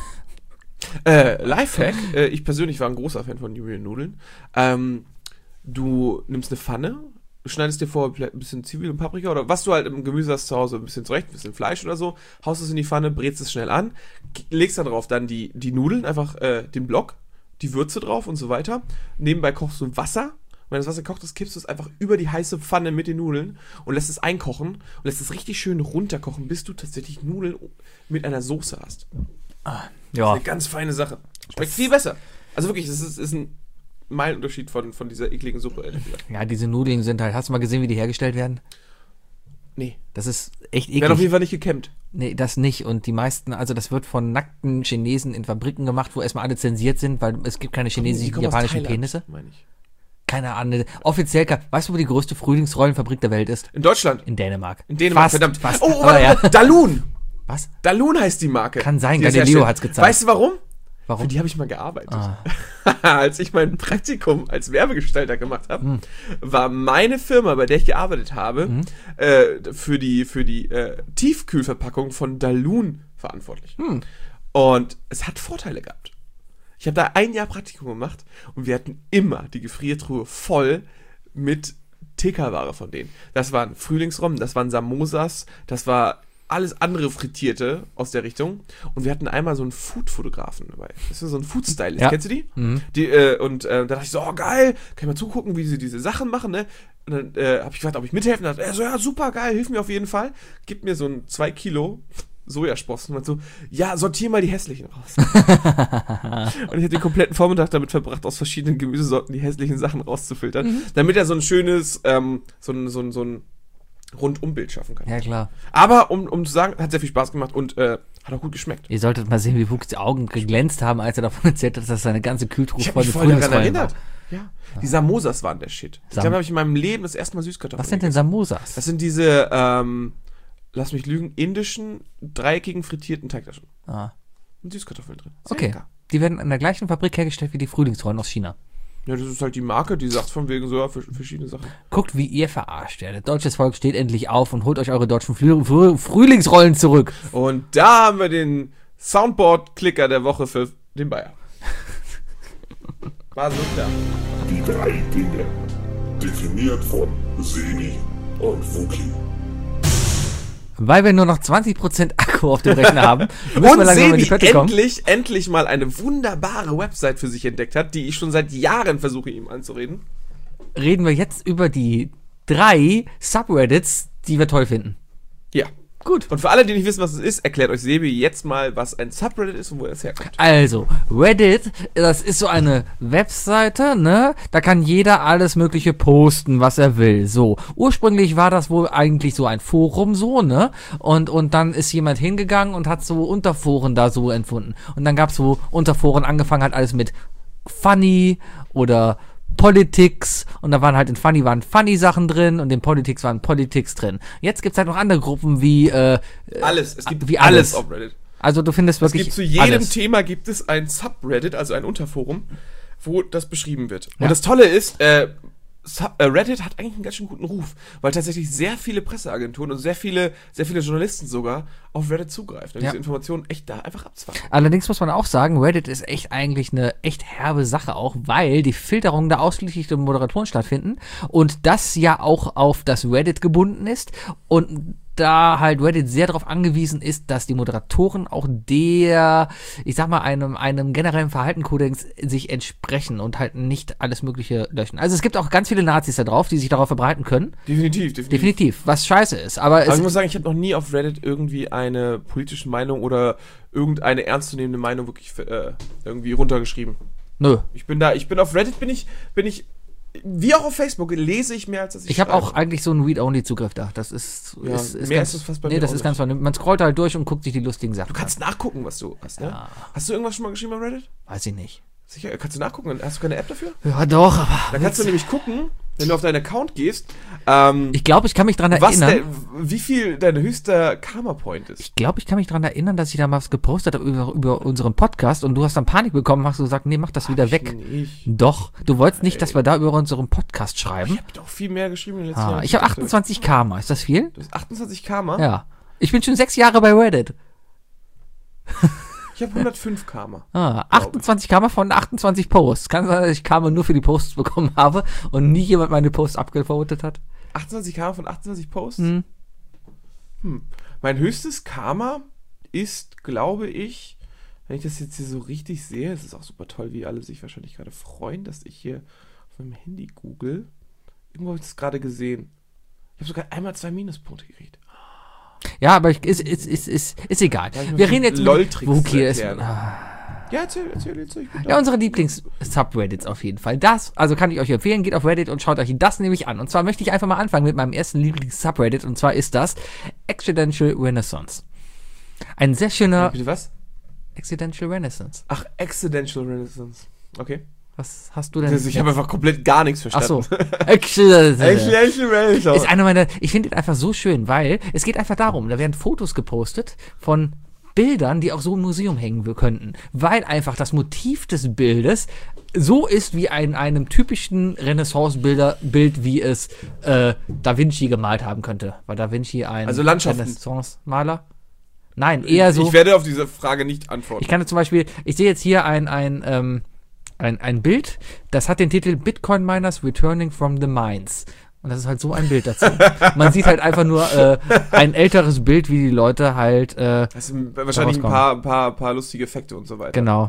Äh, Lifehack, äh, ich persönlich war ein großer Fan von Nudeln. Ähm, du nimmst eine Pfanne, schneidest dir vor vielleicht ein bisschen Zwiebeln und Paprika oder was du halt im Gemüse hast zu Hause, ein bisschen zurecht, ein bisschen Fleisch oder so, haust es in die Pfanne, brätst es schnell an, legst da drauf dann die, die Nudeln, einfach äh, den Block, die Würze drauf und so weiter. Nebenbei kochst du Wasser. Wenn das Wasser kocht ist, kippst du es einfach über die heiße Pfanne mit den Nudeln und lässt es einkochen und lässt es richtig schön runterkochen, bis du tatsächlich Nudeln mit einer Soße hast. Ja. Eine ganz feine Sache. Schmeckt viel besser. Also wirklich, das ist, ist ein Meilenunterschied von, von dieser ekligen Suppe, ehrlich gesagt. Ja, diese Nudeln sind halt, hast du mal gesehen, wie die hergestellt werden? Nee. Das ist echt Werden auf eklig. jeden Fall nicht gekämmt. Nee, das nicht. Und die meisten, also das wird von nackten Chinesen in Fabriken gemacht, wo erstmal alle zensiert sind, weil es gibt keine Die chinesischen, kommen aus japanischen Thailand, Penisse. meine ich. Keine Ahnung. Offiziell, weißt du, wo die größte Frühlingsrollenfabrik der Welt ist? In Deutschland. In Dänemark. In Dänemark, Fast, verdammt. Fast. Oh, oh Aber warte, ja. warte. Dalun. Was? Dalun heißt die Marke. Kann sein, die es Galileo herstellt. hat's gezeigt. Weißt du warum? Warum? Für die habe ich mal gearbeitet. Ah. Als ich mein Praktikum als Werbegestalter gemacht habe, Hm. war meine Firma, bei der ich gearbeitet habe, Mhm. äh, für die, für die äh, Tiefkühlverpackung von Dalun verantwortlich. Hm. Und es hat Vorteile gehabt. Ich habe da ein Jahr Praktikum gemacht und wir hatten immer die Gefriertruhe voll mit T K-Ware von denen. Das waren Frühlingsrommen, das waren Samosas, das war alles andere Frittierte aus der Richtung. Und wir hatten einmal so einen Food-Fotografen dabei. Das ist so ein Food-Stylist. Ja. Kennst du die? Mhm. die äh, und äh, da dachte ich so, oh geil, kann ich mal zugucken, wie sie diese Sachen machen, ne? Und dann äh, habe ich gefragt, ob ich mithelfen darf. Er so, ja, super geil, hilf mir auf jeden Fall. Gib mir so ein zwei Kilo Sojasprossen und so, ja, sortier mal die hässlichen raus. Und ich habe den kompletten Vormittag damit verbracht, aus verschiedenen Gemüsesorten die hässlichen Sachen rauszufiltern, Mhm. damit er so ein schönes, ähm, so ein, so ein, so ein Rundumbild schaffen kann. Ja, klar. Aber, um, um zu sagen, hat sehr viel Spaß gemacht und äh, hat auch gut geschmeckt. Ihr solltet mal sehen, wie Wuchs die Augen geglänzt haben, als er davon erzählt hat, dass seine ganze Kühltruhe Ich habe voll mich mit voll daran Frühlingsrollen war. erinnert. Ja. Die Samosas waren der Shit. Ich Sam- glaube, habe ich in meinem Leben das erste Mal Süßkartoffeln Was sind denn gegessen. Samosas? Das sind diese, ähm, lass mich lügen, indischen, dreieckigen, frittierten Teigtaschen. Ah. Mit Süßkartoffeln drin. Sehr Okay. lecker. Die werden in der gleichen Fabrik hergestellt wie die Frühlingsrollen aus China. Ja, das ist halt die Marke, die sagt von wegen so, ja, für verschiedene Sachen. Guckt, wie ihr verarscht werdet. Deutsches Volk steht endlich auf und holt euch eure deutschen Früh Früh Frühlingsrollen zurück. Und da haben wir den Soundboard-Klicker der Woche für den Bayer. War so klar. Die drei Dinge. Definiert von Sebi und Wookie. Weil wir nur noch zwanzig Prozent Akku auf dem Rechner haben, müssen wir Und langsam in die Sebi Pötte kommen. endlich, endlich mal eine wunderbare Website für sich entdeckt hat, die ich schon seit Jahren versuche, ihm anzureden. Reden wir jetzt über die drei Subreddits, die wir toll finden. Ja. Gut. Und für alle, die nicht wissen, was es ist, erklärt euch Sebi jetzt mal, was ein Subreddit ist und wo es herkommt. Also, Reddit, das ist so eine Webseite, ne? Da kann jeder alles Mögliche posten, was er will. So. Ursprünglich war das wohl eigentlich so ein Forum, so, ne? Und, und dann ist jemand hingegangen und hat so Unterforen da so empfunden. Und dann gab's so Unterforen, angefangen hat alles mit Funny oder Politics, und da waren halt in Funny waren Funny-Sachen drin und in Politics waren Politics drin. Jetzt gibt's halt noch andere Gruppen wie, äh, Alles. Es gibt wie alles alles. auf Reddit. also du findest Es wirklich gibt zu jedem alles. Thema gibt es ein Subreddit, also ein Unterforum, wo das beschrieben wird. Ja. Und das Tolle ist, äh, Sub, äh, Reddit hat eigentlich einen ganz schön guten Ruf, weil tatsächlich sehr viele Presseagenturen und sehr viele, sehr viele Journalisten sogar auf Reddit zugreifen und Ja. diese Informationen echt da einfach abzwacken. Allerdings muss man auch sagen, Reddit ist echt eigentlich eine echt herbe Sache auch, weil die Filterungen da ausschließlich durch Moderatoren stattfinden und das ja auch auf das Reddit gebunden ist und da halt Reddit sehr darauf angewiesen ist, dass die Moderatoren auch der, ich sag mal, einem, einem generellen Verhaltenkodex sich entsprechen und halt nicht alles Mögliche löschen. Also es gibt auch ganz viele Nazis da drauf, die sich darauf verbreiten können. Definitiv, definitiv. Definitiv, was scheiße ist. Aber, Aber es ich muss sagen, ich habe noch nie auf Reddit irgendwie eine politische Meinung oder irgendeine ernstzunehmende Meinung wirklich äh, irgendwie runtergeschrieben. nö. Ich bin da, ich bin auf Reddit, bin ich, bin ich, wie auch auf Facebook, lese ich mehr als dass ich Ich habe schreibe. auch eigentlich so einen Read-Only-Zugriff da. Das ist, Ja, ist, ist mehr ganz, ist es fast bei nee, mir das auch ist ganz vernünftig. Man scrollt halt durch und guckt sich die lustigen Sachen Du kannst nachgucken, was du hast, ne? Ja. Hast du irgendwas schon mal geschrieben auf Reddit? an. Weiß ich nicht. Sicher, kannst du nachgucken? Hast du keine App dafür? Ja, doch, aber. Dann kannst du nämlich gucken, wenn du auf deinen Account gehst, ähm, Ich glaube, ich kann mich dran was erinnern. der, wie viel dein höchster Karma-Point ist. Ich glaube, ich kann mich dran erinnern, dass ich da mal was gepostet habe über, über unseren Podcast und du hast dann Panik bekommen, hast du gesagt, nee, mach das wieder weg. Nicht. Doch, du wolltest nicht, dass wir da über unseren Podcast schreiben. Ich habe doch viel mehr geschrieben in den letzten Ah, Jahren. ich habe achtundzwanzig Karma, ist das viel? Du hast achtundzwanzig Karma? Ja. Ich bin schon sechs Jahre bei Reddit. Ich habe hundertfünf Karma. Ah, achtundzwanzig Karma von achtundzwanzig Posts. Kann sein, dass ich Karma nur für die Posts bekommen habe und nie jemand meine Posts abgevotet hat. achtundzwanzig Karma von achtundzwanzig Posts? Hm. Hm. Mein höchstes Karma ist, glaube ich, wenn ich das jetzt hier so richtig sehe, es ist auch super toll, wie alle sich wahrscheinlich gerade freuen, dass ich hier auf meinem Handy google. Irgendwo habe ich das gerade gesehen. Ich habe sogar einmal zwei Minuspunkte gekriegt. Ja, aber ich, ist, ist, ist, ist, ist egal. Da hab ich noch Wir so reden jetzt LOL-Tricks Wookie zu ist. erklären. Ah. Ja, erzähl, erzähl, erzähl. Ich bin da. Ja, unsere Lieblings-Subreddits auf jeden Fall. Das, also kann ich euch empfehlen, geht auf Reddit und schaut euch das nämlich an. Und zwar möchte ich einfach mal anfangen mit meinem ersten Lieblings-Subreddit und zwar ist das Accidental Renaissance. Ein sehr schöner Bitte was? Accidental Renaissance. Ach, Accidental Renaissance. Okay. Was hast du denn? Also ich habe einfach komplett gar nichts Ach verstanden. so. Accidental. Accidental Renaissance. Ist einer meiner, ich finde ihn einfach so schön, weil es geht einfach darum, da werden Fotos gepostet von Bildern, die auch so im Museum hängen wir könnten, weil einfach das Motiv des Bildes so ist wie ein einem typischen Renaissance-Bilder Bild, wie es äh, Da Vinci gemalt haben könnte. War Da Vinci ein Also Landschaften. Renaissance-Maler? Nein, eher so. Ich werde auf diese Frage nicht antworten. Ich kann zum Beispiel, ich sehe jetzt hier ein, ein, ähm, ein, ein Bild, das hat den Titel Bitcoin Miners Returning from the Mines. Und das ist halt so ein Bild dazu. Man sieht halt einfach nur äh, ein älteres Bild, wie die Leute halt, äh, Das sind wahrscheinlich ein paar, paar, paar lustige Effekte und so weiter. genau.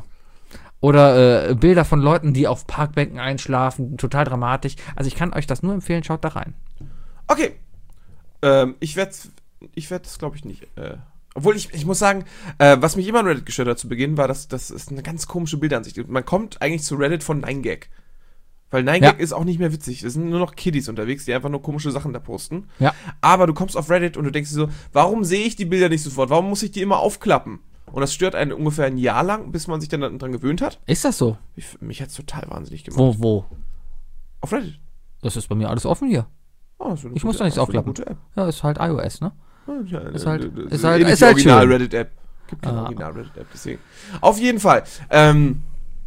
Oder äh, Bilder von Leuten, die auf Parkbänken einschlafen, total dramatisch. Also ich kann euch das nur empfehlen, schaut da rein. Okay. Ähm, ich werde ich werd das, glaube ich, nicht. Äh, obwohl, ich, ich muss sagen, äh, was mich immer an Reddit gestört hat zu Beginn, war, dass das ist eine ganz komische Bildansicht. Man kommt eigentlich zu Reddit von neun gag. Weil neun gag Ja. ist auch nicht mehr witzig. Es sind nur noch Kiddies unterwegs, die einfach nur komische Sachen da posten. Ja. Aber du kommst auf Reddit und du denkst dir so, warum sehe ich die Bilder nicht sofort? Warum muss ich die immer aufklappen? Und das stört einen ungefähr ein Jahr lang, bis man sich dann dran gewöhnt hat. Ist das so? Ich, mich hat es total wahnsinnig gemacht. Wo, wo? Auf Reddit. Das ist bei mir alles offen hier. Oh, das ist eine Ich muss gute- da nichts das ist eine aufklappen. Gute App. Ja, ist halt iOS, ne? Ja, Ist halt- äh, ist äh, halt- ähnlich ist die halt schön. Original-Reddit-App. Gibt keine Ah. Original-Reddit-App, deswegen. Auf jeden Fall. Ähm,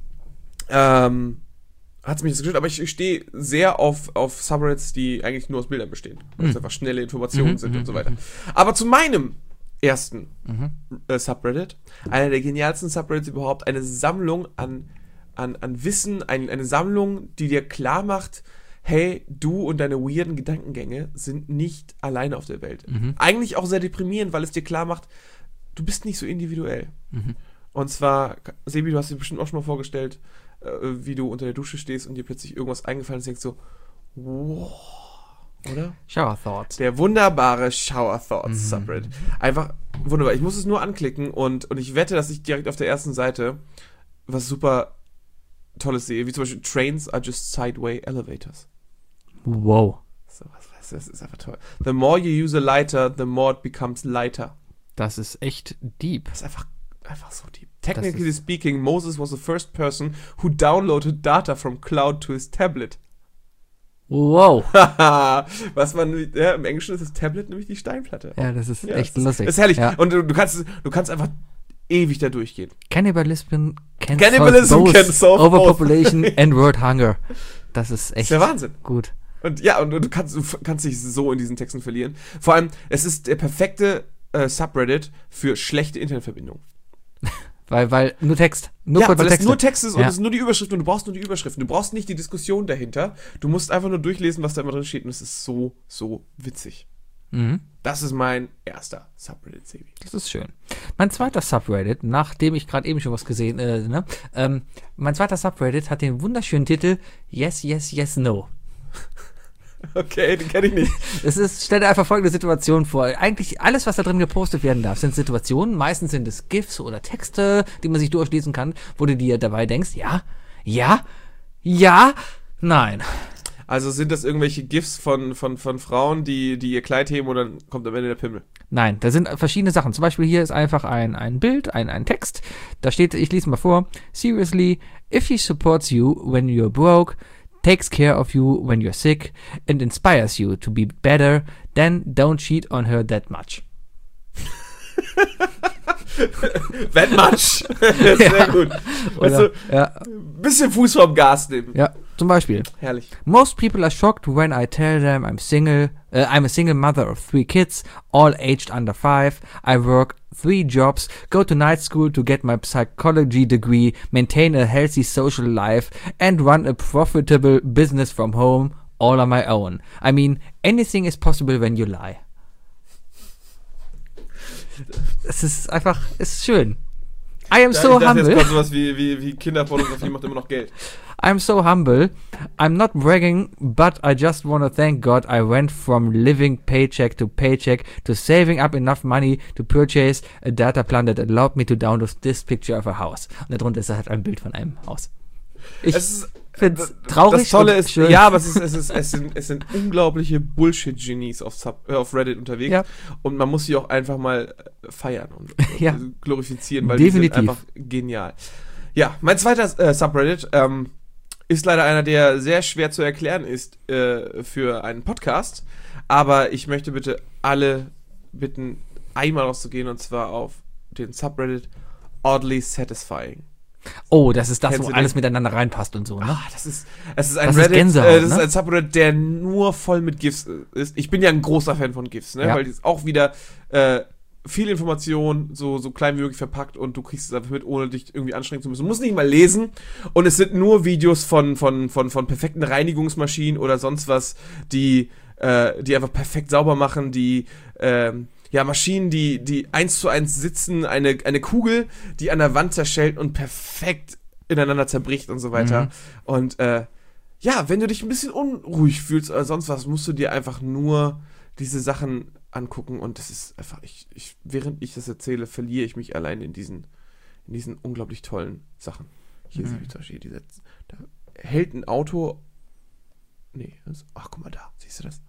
ähm, hat es mich das gestört, aber ich, ich stehe sehr auf, auf Subreddits, die eigentlich nur aus Bildern bestehen. Weil es einfach schnelle Informationen Mhm, sind mhm, und so weiter. Aber zu meinem ersten Mhm. äh, Subreddit, einer der genialsten Subreddits überhaupt, eine Sammlung an, an, an Wissen, ein, eine Sammlung, die dir klar macht, hey, du und deine weirden Gedankengänge sind nicht alleine auf der Welt. Mhm. Eigentlich auch sehr deprimierend, weil es dir klar macht, du bist nicht so individuell. Mhm. Und zwar, Sebi, du hast dir bestimmt auch schon mal vorgestellt, äh, wie du unter der Dusche stehst und dir plötzlich irgendwas eingefallen ist und denkst so, wow, oder? Shower Thoughts. Der wunderbare Shower Thoughts Mhm. Subreddit. Einfach wunderbar. Ich muss es nur anklicken und, und ich wette, dass ich direkt auf der ersten Seite was super Tolles sehe, wie zum Beispiel Trains are just sideway elevators. Wow. So, was weißt du, das ist einfach toll. The more you use a lighter, the more it becomes lighter. Das ist echt deep. Das ist einfach, einfach so deep. Technically ist- speaking, Moses was the first person who downloaded data from cloud to his tablet. Wow. Was man, ja, im Englischen ist das Tablet nämlich die Steinplatte. Ja, das ist Ja, echt das lustig. Ist, ist herrlich. Ja. Und du, du kannst, du kannst einfach ewig da durchgehen. Cannibalism can Cannibalism solve both can solve both. overpopulation and world hunger. Das ist Das echt ist der Wahnsinn. gut. Und ja, und du kannst, du kannst dich so in diesen Texten verlieren. Vor allem, es ist der perfekte äh, Subreddit für schlechte Internetverbindungen. Weil, weil nur Text. Nur Ja, kurze weil es Texte. nur Text ist und Ja. es ist nur die Überschrift und du brauchst nur die Überschriften. Du brauchst nicht die Diskussion dahinter. Du musst einfach nur durchlesen, was da immer drin steht und es ist so, so witzig. Mhm. Das ist mein erster Subreddit, Sebi. Das ist schön. Mein zweiter Subreddit, nachdem ich gerade eben schon was gesehen, äh, ne, ähm, mein zweiter Subreddit hat den wunderschönen Titel Yes, Yes, Yes, No. Okay, den kenne ich nicht. Es ist, stell dir einfach folgende Situation vor. Eigentlich alles, was da drin gepostet werden darf, sind Situationen. Meistens sind es GIFs oder Texte, die man sich durchlesen kann, wo du dir dabei denkst, ja, ja, ja, nein. Also sind das irgendwelche GIFs von, von, von Frauen, die, die ihr Kleid heben und dann kommt am Ende der Pimmel? Nein, da sind verschiedene Sachen. Zum Beispiel hier ist einfach ein, ein Bild, ein, ein Text. Da steht, ich lese mal vor. Seriously, if she supports you when you're broke, takes care of you when you're sick and inspires you to be better, then don't cheat on her that much. That much. Sehr Ja. gut. Oder, Weißt du, ja, bisschen Fuß vom Gas nehmen. ja, zum Beispiel. Herrlich. Most people are shocked when I tell them I'm single. Uh, I'm a single mother of three kids, all aged under five. I work three jobs, go to night school to get my psychology degree, maintain a healthy social life, and run a profitable business from home, all on my own. I mean, anything is possible when you lie. Es ist einfach, es ist schön. I am so ich dachte, humble. jetzt kommt sowas wie, wie, wie Kinderpornografie macht immer noch Geld. I'm so humble. I'm not bragging, but I just want to thank God I went from living paycheck to paycheck to saving up enough money to purchase a data plan that allowed me to download this picture of a house. Und darunter ist halt ein Bild von einem Haus. Ich Es ist, finde es das- traurig. Das Tolle und ist, schön. ja, aber es, ist, es, ist, es, sind, es sind unglaubliche Bullshit-Genies auf, Sub, äh, auf Reddit unterwegs. Ja. Und man muss sie auch einfach mal äh, feiern und, und Ja. glorifizieren, weil Definitiv. die sind einfach genial. Ja, mein zweiter äh, Subreddit ähm, ist leider einer, der sehr schwer zu erklären ist äh, für einen Podcast. Aber ich möchte bitte alle bitten, einmal rauszugehen, und zwar auf den Subreddit Oddly Satisfying. Oh, das ist das, Kennst wo du alles den? miteinander reinpasst und so, ne? Ah, das ist, es ist ein Das ist Reddit, Gänsehaut, äh, das ne? ist ein Subreddit, der nur voll mit GIFs ist. Ich bin ja ein großer Fan von GIFs, ne? Ja. Weil die ist auch wieder äh, viel Information, so, so klein wie möglich verpackt, und du kriegst es einfach mit, ohne dich irgendwie anstrengen zu müssen. Du musst nicht mal lesen, und es sind nur Videos von, von, von, von perfekten Reinigungsmaschinen oder sonst was, die, äh, die einfach perfekt sauber machen, die, ähm, ja, Maschinen, die, die eins zu eins sitzen, eine, eine Kugel, die an der Wand zerschellt und perfekt ineinander zerbricht und so weiter. Mhm. Und äh, ja, wenn du dich ein bisschen unruhig fühlst oder sonst was, musst du dir einfach nur diese Sachen angucken, und das ist einfach, ich, ich, während ich das erzähle, verliere ich mich allein in diesen, in diesen unglaublich tollen Sachen. Hier Mhm. ist wie zum Beispiel diese, da hält ein Auto, nee, das, ach guck mal da, siehst du das?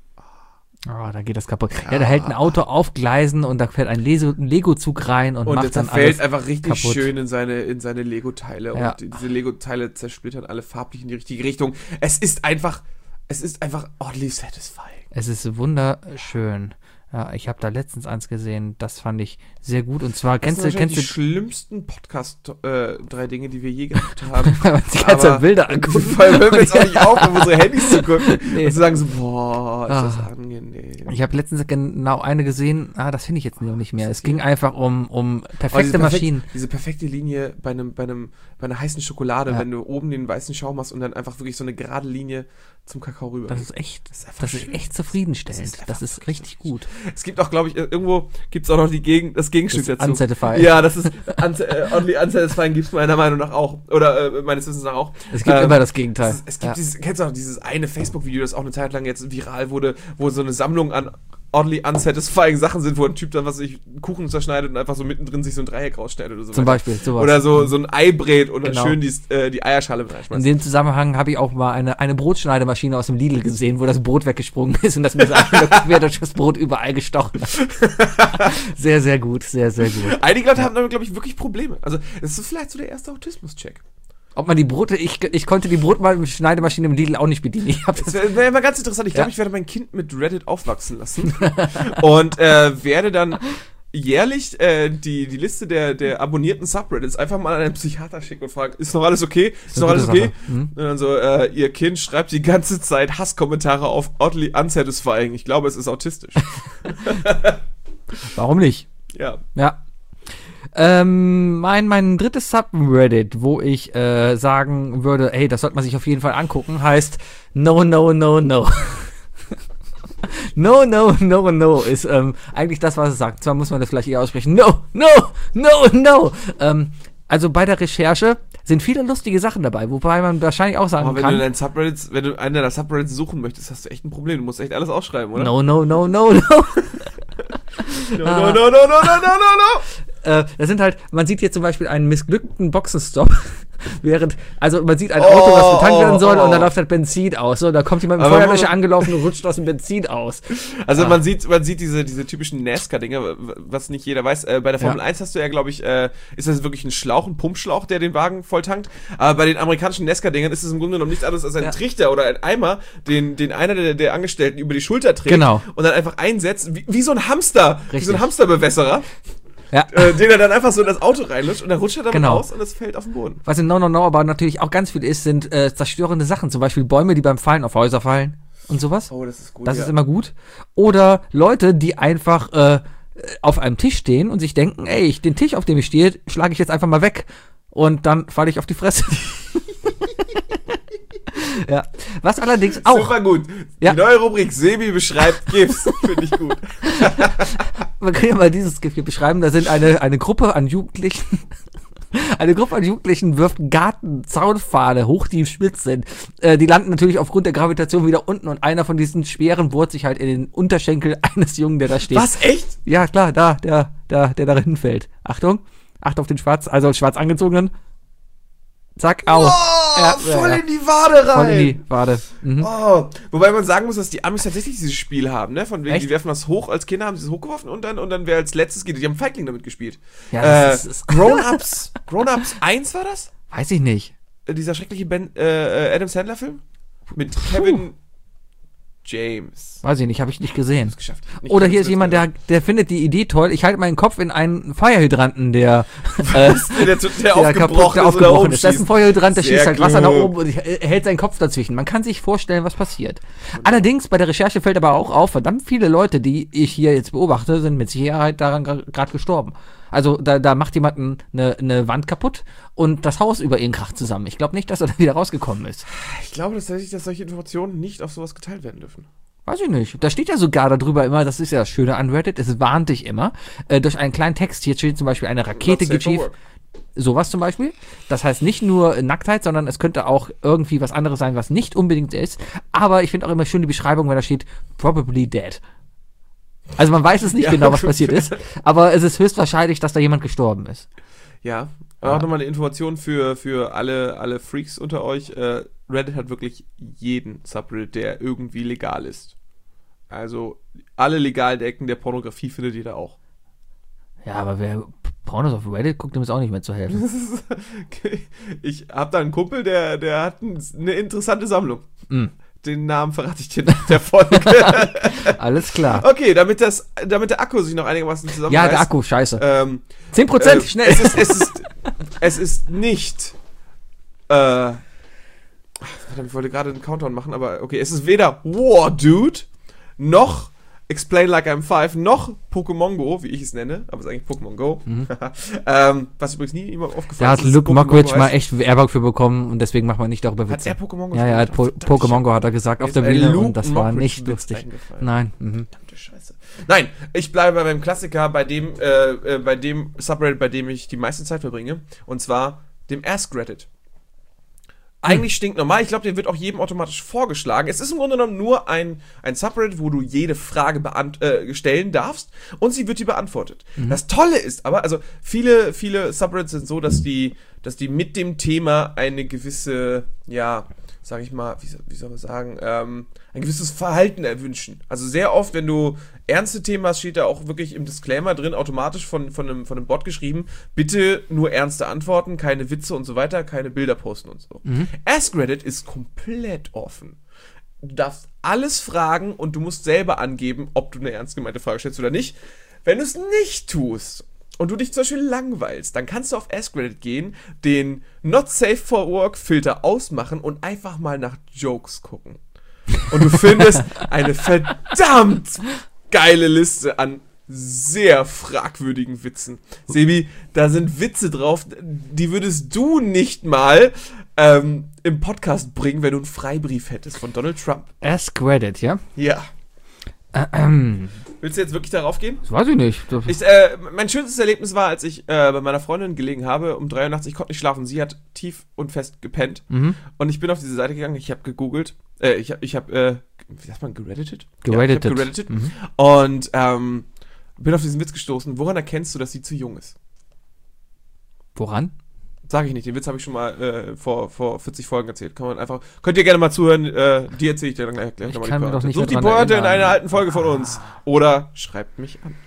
Oh, da geht das kaputt. Ja, da hält ein Auto auf Gleisen und da fährt ein Leso- ein Lego-Zug rein und, Und macht der dann zerfällt alles. einfach richtig kaputt. schön in seine, in seine Lego-Teile. Ja. Und diese Lego-Teile zersplittern alle farblich in die richtige Richtung. Es ist einfach, es ist einfach oddly satisfying. Es ist wunderschön. Ja, ich habe da letztens eins gesehen, das fand ich sehr gut. Und zwar, Das kennst sind du, wahrscheinlich kennst die du, schlimmsten Podcast, äh, drei Dinge, die wir je gehabt haben. wenn man sich ganze Aber- Bilder anguckt. Vor allem hören wir jetzt auch nicht auf, um unsere Handys zu gucken. Nee. Und zu sagen so, boah, ist das Ah. angenehm. Ich habe letztens genau eine gesehen, ah, das finde ich jetzt noch nicht mehr. Es ging einfach um, um Aber perfekte diese, perfekt- Maschinen. diese perfekte Linie bei einem, bei einem, bei einer heißen Schokolade, Ja. wenn du oben den weißen Schaum hast und dann einfach wirklich so eine gerade Linie zum Kakao rüber. Das ist echt, Das ist einfach das ist schön. echt zufriedenstellend. Das ist einfach Das ist wirklich richtig gut. Es gibt auch, glaube ich, irgendwo gibt es auch noch die Gegen das Gegenstück Das dazu. Unsatisfying. Ja, das ist un äh, Oddly Unsatisfying gibt es meiner Meinung nach auch. Oder äh, meines Wissens nach auch. Es gibt Ähm, immer das Gegenteil. Es, es gibt Ja. dieses, kennst du auch dieses eine Facebook-Video, das auch eine Zeit lang jetzt viral wurde, wo so eine Sammlung an oddly unsatisfying Sachen sind, wo ein Typ dann, was sich Kuchen zerschneidet und einfach so mittendrin sich so ein Dreieck rausschneidet oder so. Zum weiter. Beispiel, sowas. Oder so, so ein Ei brät und dann Genau. schön die, äh, die Eierschale mit In reinschmeißt. dem Zusammenhang habe ich auch mal eine, eine Brotschneidemaschine aus dem Lidl gesehen, wo das Brot weggesprungen ist und das mir quer durch das Brot überall gestochen hat. Sehr, sehr gut, sehr, sehr gut. Einige Leute haben damit, glaube ich, wirklich Probleme. Also, das ist vielleicht so der erste Autismus-Check. Ob man die Brote, ich, ich konnte die Brotschneidemaschine im Lidl auch nicht bedienen. Ich hab Das das, wäre wär mal ganz interessant. Ich glaube, Ja. ich werde mein Kind mit Reddit aufwachsen lassen und äh, werde dann jährlich äh, die, die Liste der, der abonnierten Subreddits einfach mal an einen Psychiater schicken und fragen, ist noch alles okay? Ist noch eine alles gute okay? Sache. Mhm. Und dann so, äh, ihr Kind schreibt die ganze Zeit Hasskommentare auf oddly unsatisfying. Ich glaube, es ist autistisch. warum nicht? Ja. Ja. Ähm, mein, mein drittes Subreddit, wo ich äh, sagen würde, ey, das sollte man sich auf jeden Fall angucken, heißt No, No, No, No. No, no, no, no ist ähm, eigentlich das, was es sagt. Zwar muss man das vielleicht eher aussprechen. No, no, no, no. Ähm, also bei der Recherche sind viele lustige Sachen dabei, wobei man wahrscheinlich auch sagen Aber wenn du kann, deinen Subreddits, wenn du einen deiner Subreddits suchen möchtest, hast du echt ein Problem. Du musst echt alles ausschreiben, oder? no, no, no, no, no. no, no, no, no, no, no, no, no, no. äh, das sind halt, man sieht hier zum Beispiel einen missglückten Boxenstopp, während, also man sieht ein Oh, Auto, was betankt werden soll oh, und da oh. läuft halt Benzin aus. So, da kommt jemand mit Aber Feuerlöscher man- angelaufen und rutscht aus dem Benzin aus. Also Ah. man sieht, man sieht diese, diese typischen NASCAR-Dinger, w- was nicht jeder weiß. Äh, bei der Formel Ja. eins hast du ja, glaube ich, äh, ist das wirklich ein Schlauch, ein Pumpschlauch, der den Wagen voll tankt. Aber bei den amerikanischen NASCAR-Dingern ist es im Grunde genommen nichts anderes als ein Ja. Trichter oder ein Eimer, den, den einer der, der Angestellten über die Schulter trägt Genau. und dann einfach einsetzt, wie, wie so ein Hamster, wie so ein Richtig. Hamsterbewässerer, Ja. äh, den er dann einfach so in das Auto reinlutscht und dann rutscht er damit Genau. aus und es fällt auf den Boden. Was in No No No aber natürlich auch ganz viel ist, sind äh, zerstörende Sachen. Zum Beispiel Bäume, die beim Fallen auf Häuser fallen und sowas. Oh, das ist gut. Das ist immer gut. Oder Leute, die einfach äh, auf einem Tisch stehen und sich denken, ey, ich, den Tisch, auf dem ich stehe, schlage ich jetzt einfach mal weg. Und dann falle ich auf die Fresse. Ja. Was allerdings auch, Super gut. Ja. Die neue Rubrik Sebi beschreibt GIFs. Finde ich gut. man kann ja mal dieses GIF hier beschreiben, da sind eine, eine Gruppe an Jugendlichen, eine Gruppe an Jugendlichen wirft Gartenzaunpfade hoch, die spitz sind. Äh, die landen natürlich aufgrund der Gravitation wieder unten und einer von diesen Speeren bohrt sich halt in den Unterschenkel eines Jungen, der da steht. Was, echt? Ja, klar, da, der, der, der da hinfällt. Achtung, acht auf den schwarz, also schwarz angezogenen. Zack, au. Oh, Ja, voll ja, ja. in die Wade rein. Voll in die Wade. Mhm. Oh, wobei man sagen muss, dass die Amis tatsächlich dieses Spiel haben, ne? Von wegen, Echt? die werfen was hoch, als Kinder haben sie es hochgeworfen und dann, und dann wer als letztes geht. Die haben Feigling damit gespielt. Ja, äh, das ist- ist- Grown-Ups, Grown-Ups eins war das? Weiß ich nicht. Äh, Dieser schreckliche Ben, äh, Adam Sandler-Film? Mit Kevin James. Weiß ich nicht, habe ich nicht gesehen. Geschafft. Nicht Oder Kevin hier ist Smith, jemand, der, der findet die Idee toll. Ich halte meinen Kopf in einen Feuerhydranten, der, äh, der, der, der der kaputt, der aufgebrochen ist oder aufgebrochen ist. Das ist ein umschießt. Feuerhydrant, der Sehr schießt halt Wasser nach klug. oben und er hält seinen Kopf dazwischen. Man kann sich vorstellen, was passiert. Allerdings, bei der Recherche fällt aber auch auf, verdammt viele Leute, die ich hier jetzt beobachte, sind mit Sicherheit daran gerade gestorben. Also da, da macht jemand ein- eine, eine Wand kaputt und das Haus über ihn kracht zusammen. Ich glaube nicht, dass er da wieder rausgekommen ist. Ich glaube tatsächlich, dass solche Informationen nicht auf sowas geteilt werden dürfen. Weiß ich nicht. Da steht ja sogar darüber immer, das ist ja das Schöne an Reddit, es warnt dich immer, äh, durch einen kleinen Text. Hier steht zum Beispiel, eine Rakete Not safe geht for schief. work. Sowas zum Beispiel. Das heißt nicht nur Nacktheit, sondern es könnte auch irgendwie was anderes sein, was nicht unbedingt ist. Aber ich finde auch immer schön die Beschreibung, wenn da steht, probably dead. Also man weiß es nicht Ja. genau, was passiert ist, aber es ist höchstwahrscheinlich, dass da jemand gestorben ist. Ja, aber auch nochmal eine Information für, für alle, alle Freaks unter euch. Äh, Reddit hat wirklich jeden Subreddit, der irgendwie legal ist. Also alle legalen Ecken der Pornografie findet ihr da auch. Ja, aber wer Pornos auf Reddit guckt, dem ist auch nicht mehr zu helfen. Ich habe da einen Kumpel, der, der hat ein, eine interessante Sammlung. Mm. Den Namen verrate ich dir nach der Folge. Alles klar. Okay, damit, das, damit der Akku sich noch einigermaßen zusammenreißt. Ja, der Akku, scheiße. Ähm, zehn Prozent, äh, schnell. Es ist, es ist, es ist nicht. Äh, ach, verdammt, ich wollte gerade einen Countdown machen, aber okay, es ist weder War Dude noch Explain Like I'm Five noch Pokémon Go, wie ich es nenne, aber es ist eigentlich Pokémon Go. ähm, was übrigens nie jemand aufgefallen Da hat ist, dass Luke Pokémon Mockridge Go mal heißt. echt Werbung für bekommen und deswegen macht man nicht darüber Hat Witze. er Pokémon Go Ja, ja, er hat po gespielt? Pokémon Go, hat er gesagt, auf Jetzt der ein Bühne Luke und das war Mockridge nicht Witz lustig. eingefallen. Nein. Mhm. Verdammte Scheiße. Nein, ich bleibe bei meinem Klassiker, bei dem, äh, äh, bei dem Subreddit, bei dem ich die meiste Zeit verbringe, und zwar dem Ask Reddit. Eigentlich stinknormal. Ich glaube, der wird auch jedem automatisch vorgeschlagen. Es ist im Grunde genommen nur ein, ein Subreddit, wo du jede Frage beant äh, stellen darfst und sie wird dir beantwortet. Das Tolle ist aber, also viele, viele Subreddits sind so, dass die, dass die mit dem Thema eine gewisse, ja, sag ich mal, wie, soll- wie soll man sagen, ähm, ein gewisses Verhalten erwünschen. Also sehr oft, wenn du ernste Themen hast, steht da auch wirklich im Disclaimer drin, automatisch von, von, einem, von einem Bot geschrieben, bitte nur ernste Antworten, keine Witze und so weiter, keine Bilder posten und so. Ask Reddit ist komplett offen. Du darfst alles fragen und du musst selber angeben, ob du eine ernst gemeinte Frage stellst oder nicht. Wenn du es nicht tust und du dich zum Beispiel langweilst, dann kannst du auf Ask Reddit gehen, den Not Safe for Work Filter ausmachen und einfach mal nach Jokes gucken. Und du findest eine verdammt geile Liste an sehr fragwürdigen Witzen. Sebi, da sind Witze drauf, die würdest du nicht mal ähm, im Podcast bringen, wenn du einen Freibrief hättest von Donald Trump. Ask Reddit, ja? Ja. Ähm, Willst du jetzt wirklich darauf gehen? das weiß ich nicht. Das, Ich, äh, mein schönstes Erlebnis war, als ich äh, bei meiner Freundin gelegen habe, um drei Uhr nachts, ich konnte nicht schlafen, sie hat tief und fest gepennt. Mhm. Und ich bin auf diese Seite gegangen, ich habe gegoogelt, äh, ich habe, ich hab, äh, wie sagt man, geredditet? Geredditet. Ja, ich hab geredditet. Mhm. Und, ähm, bin auf diesen Witz gestoßen. Woran erkennst du, dass sie zu jung ist? Woran? Sag ich nicht, den Witz habe ich schon mal äh, vor, vor vierzig Folgen erzählt. Kann man einfach, könnt ihr gerne mal zuhören, äh, die erzähle ich dir dann gleich. gleich Ich nochmal kann die mir doch Pointe. nicht Sucht die mehr dran Pointe in erinnern. einer alten Folge von uns. Oder schreibt mich an.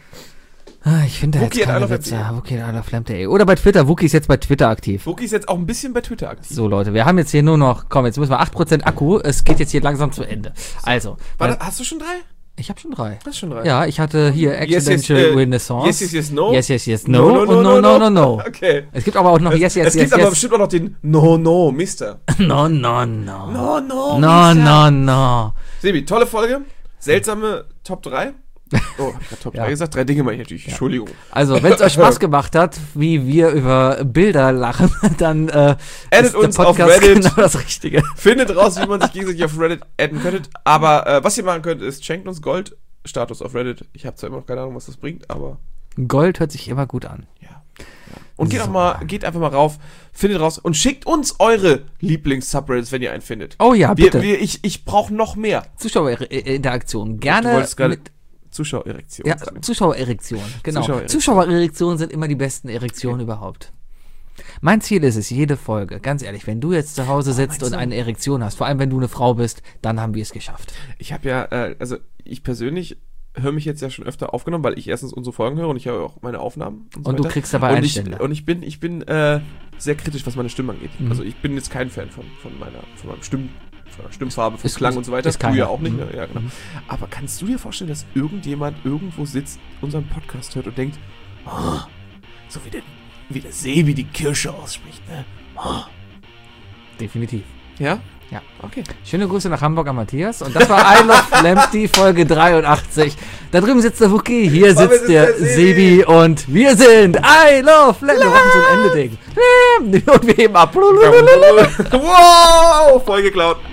Ah, ich finde da Wookie jetzt at keine isle of Witze. lamp punkt Wookie at isle of lamp punkt de. Oder bei Twitter. Wookie ist jetzt bei Twitter aktiv. Wookie ist jetzt auch ein bisschen bei Twitter aktiv. So, Leute, wir haben jetzt hier nur noch, komm, jetzt müssen wir acht Prozent Akku. Es geht jetzt hier langsam zu Ende. Also, Warte, weil- hast du schon drei? ich habe schon drei. Hast du schon drei? Ja, ich hatte hier Yes, yes, Accidental äh, Renaissance. yes, yes, yes, no. Yes, yes, yes, no. Und no, no, no, no. Okay. Es gibt aber auch noch Yes, yes, es yes, gibt aber yes. bestimmt auch noch den No, no, Mister. No, no, no. No, no, No, no, no. Sebi, tolle Folge. Seltsame Top drei. Oh, hab ich grad Top Ja. drei gesagt? Drei Dinge meine ich natürlich. Entschuldigung. Also, wenn es euch Spaß gemacht hat, wie wir über Bilder lachen, dann äh, Addet ist der uns auf Podcast Reddit. genau das Richtige. Findet raus, wie man sich gegenseitig auf Reddit adden könntet. Aber äh, was ihr machen könnt, ist, schenkt uns Gold-Status auf Reddit. Ich habe zwar immer noch keine Ahnung, was das bringt, aber Gold hört sich immer gut an. ja. ja. Und geht, So. auch mal, geht einfach mal rauf, findet raus und schickt uns eure Lieblings-Subreddits, wenn ihr einen findet. Oh ja, Wir, bitte. wir, ich ich brauche noch mehr. Zuschauerinteraktion. Du Gerne wolltest gerade mit Zuschauererektion ja, sagen. Zuschauererektion. Genau. Zuschauererektion. Zuschauererektionen sind immer die besten Erektionen überhaupt. Mein Ziel ist es, jede Folge, ganz ehrlich, wenn du jetzt zu Hause sitzt meinst und du? eine Erektion hast, vor allem wenn du eine Frau bist, dann haben wir es geschafft. Ich habe ja, äh, also ich persönlich höre mich jetzt ja schon öfter aufgenommen, weil ich erstens unsere Folgen höre und ich höre auch meine Aufnahmen. Und, so Und du weiter. kriegst dabei und ich, Einstände. und ich bin, ich bin äh, sehr kritisch, was meine Stimme angeht. Mhm. Also ich bin jetzt kein Fan von, von meiner, von meinem Stimm, von meiner Stimmfarbe, vom Ist- Klang ist- und so weiter. ist Du ja keiner. auch nicht, Mhm. ne? Ja, genau. Mhm. Aber kannst du dir vorstellen, dass irgendjemand irgendwo sitzt, unseren Podcast hört und denkt, oh, so wie der, wie der Sebi die Kirsche ausspricht, ne? Oh. Definitiv. Ja? Ja. Okay. Schöne Grüße nach Hamburg an Matthias. Und das war I Love Lamptey Folge dreiundachtzig. Da drüben sitzt der Wookie, hier Da sitzt sitzt der der Sebi. Sebi und wir sind I Love Lamptey. Wir machen so ein Ende-Ding. Und wir heben ab. Wow, voll geklaut.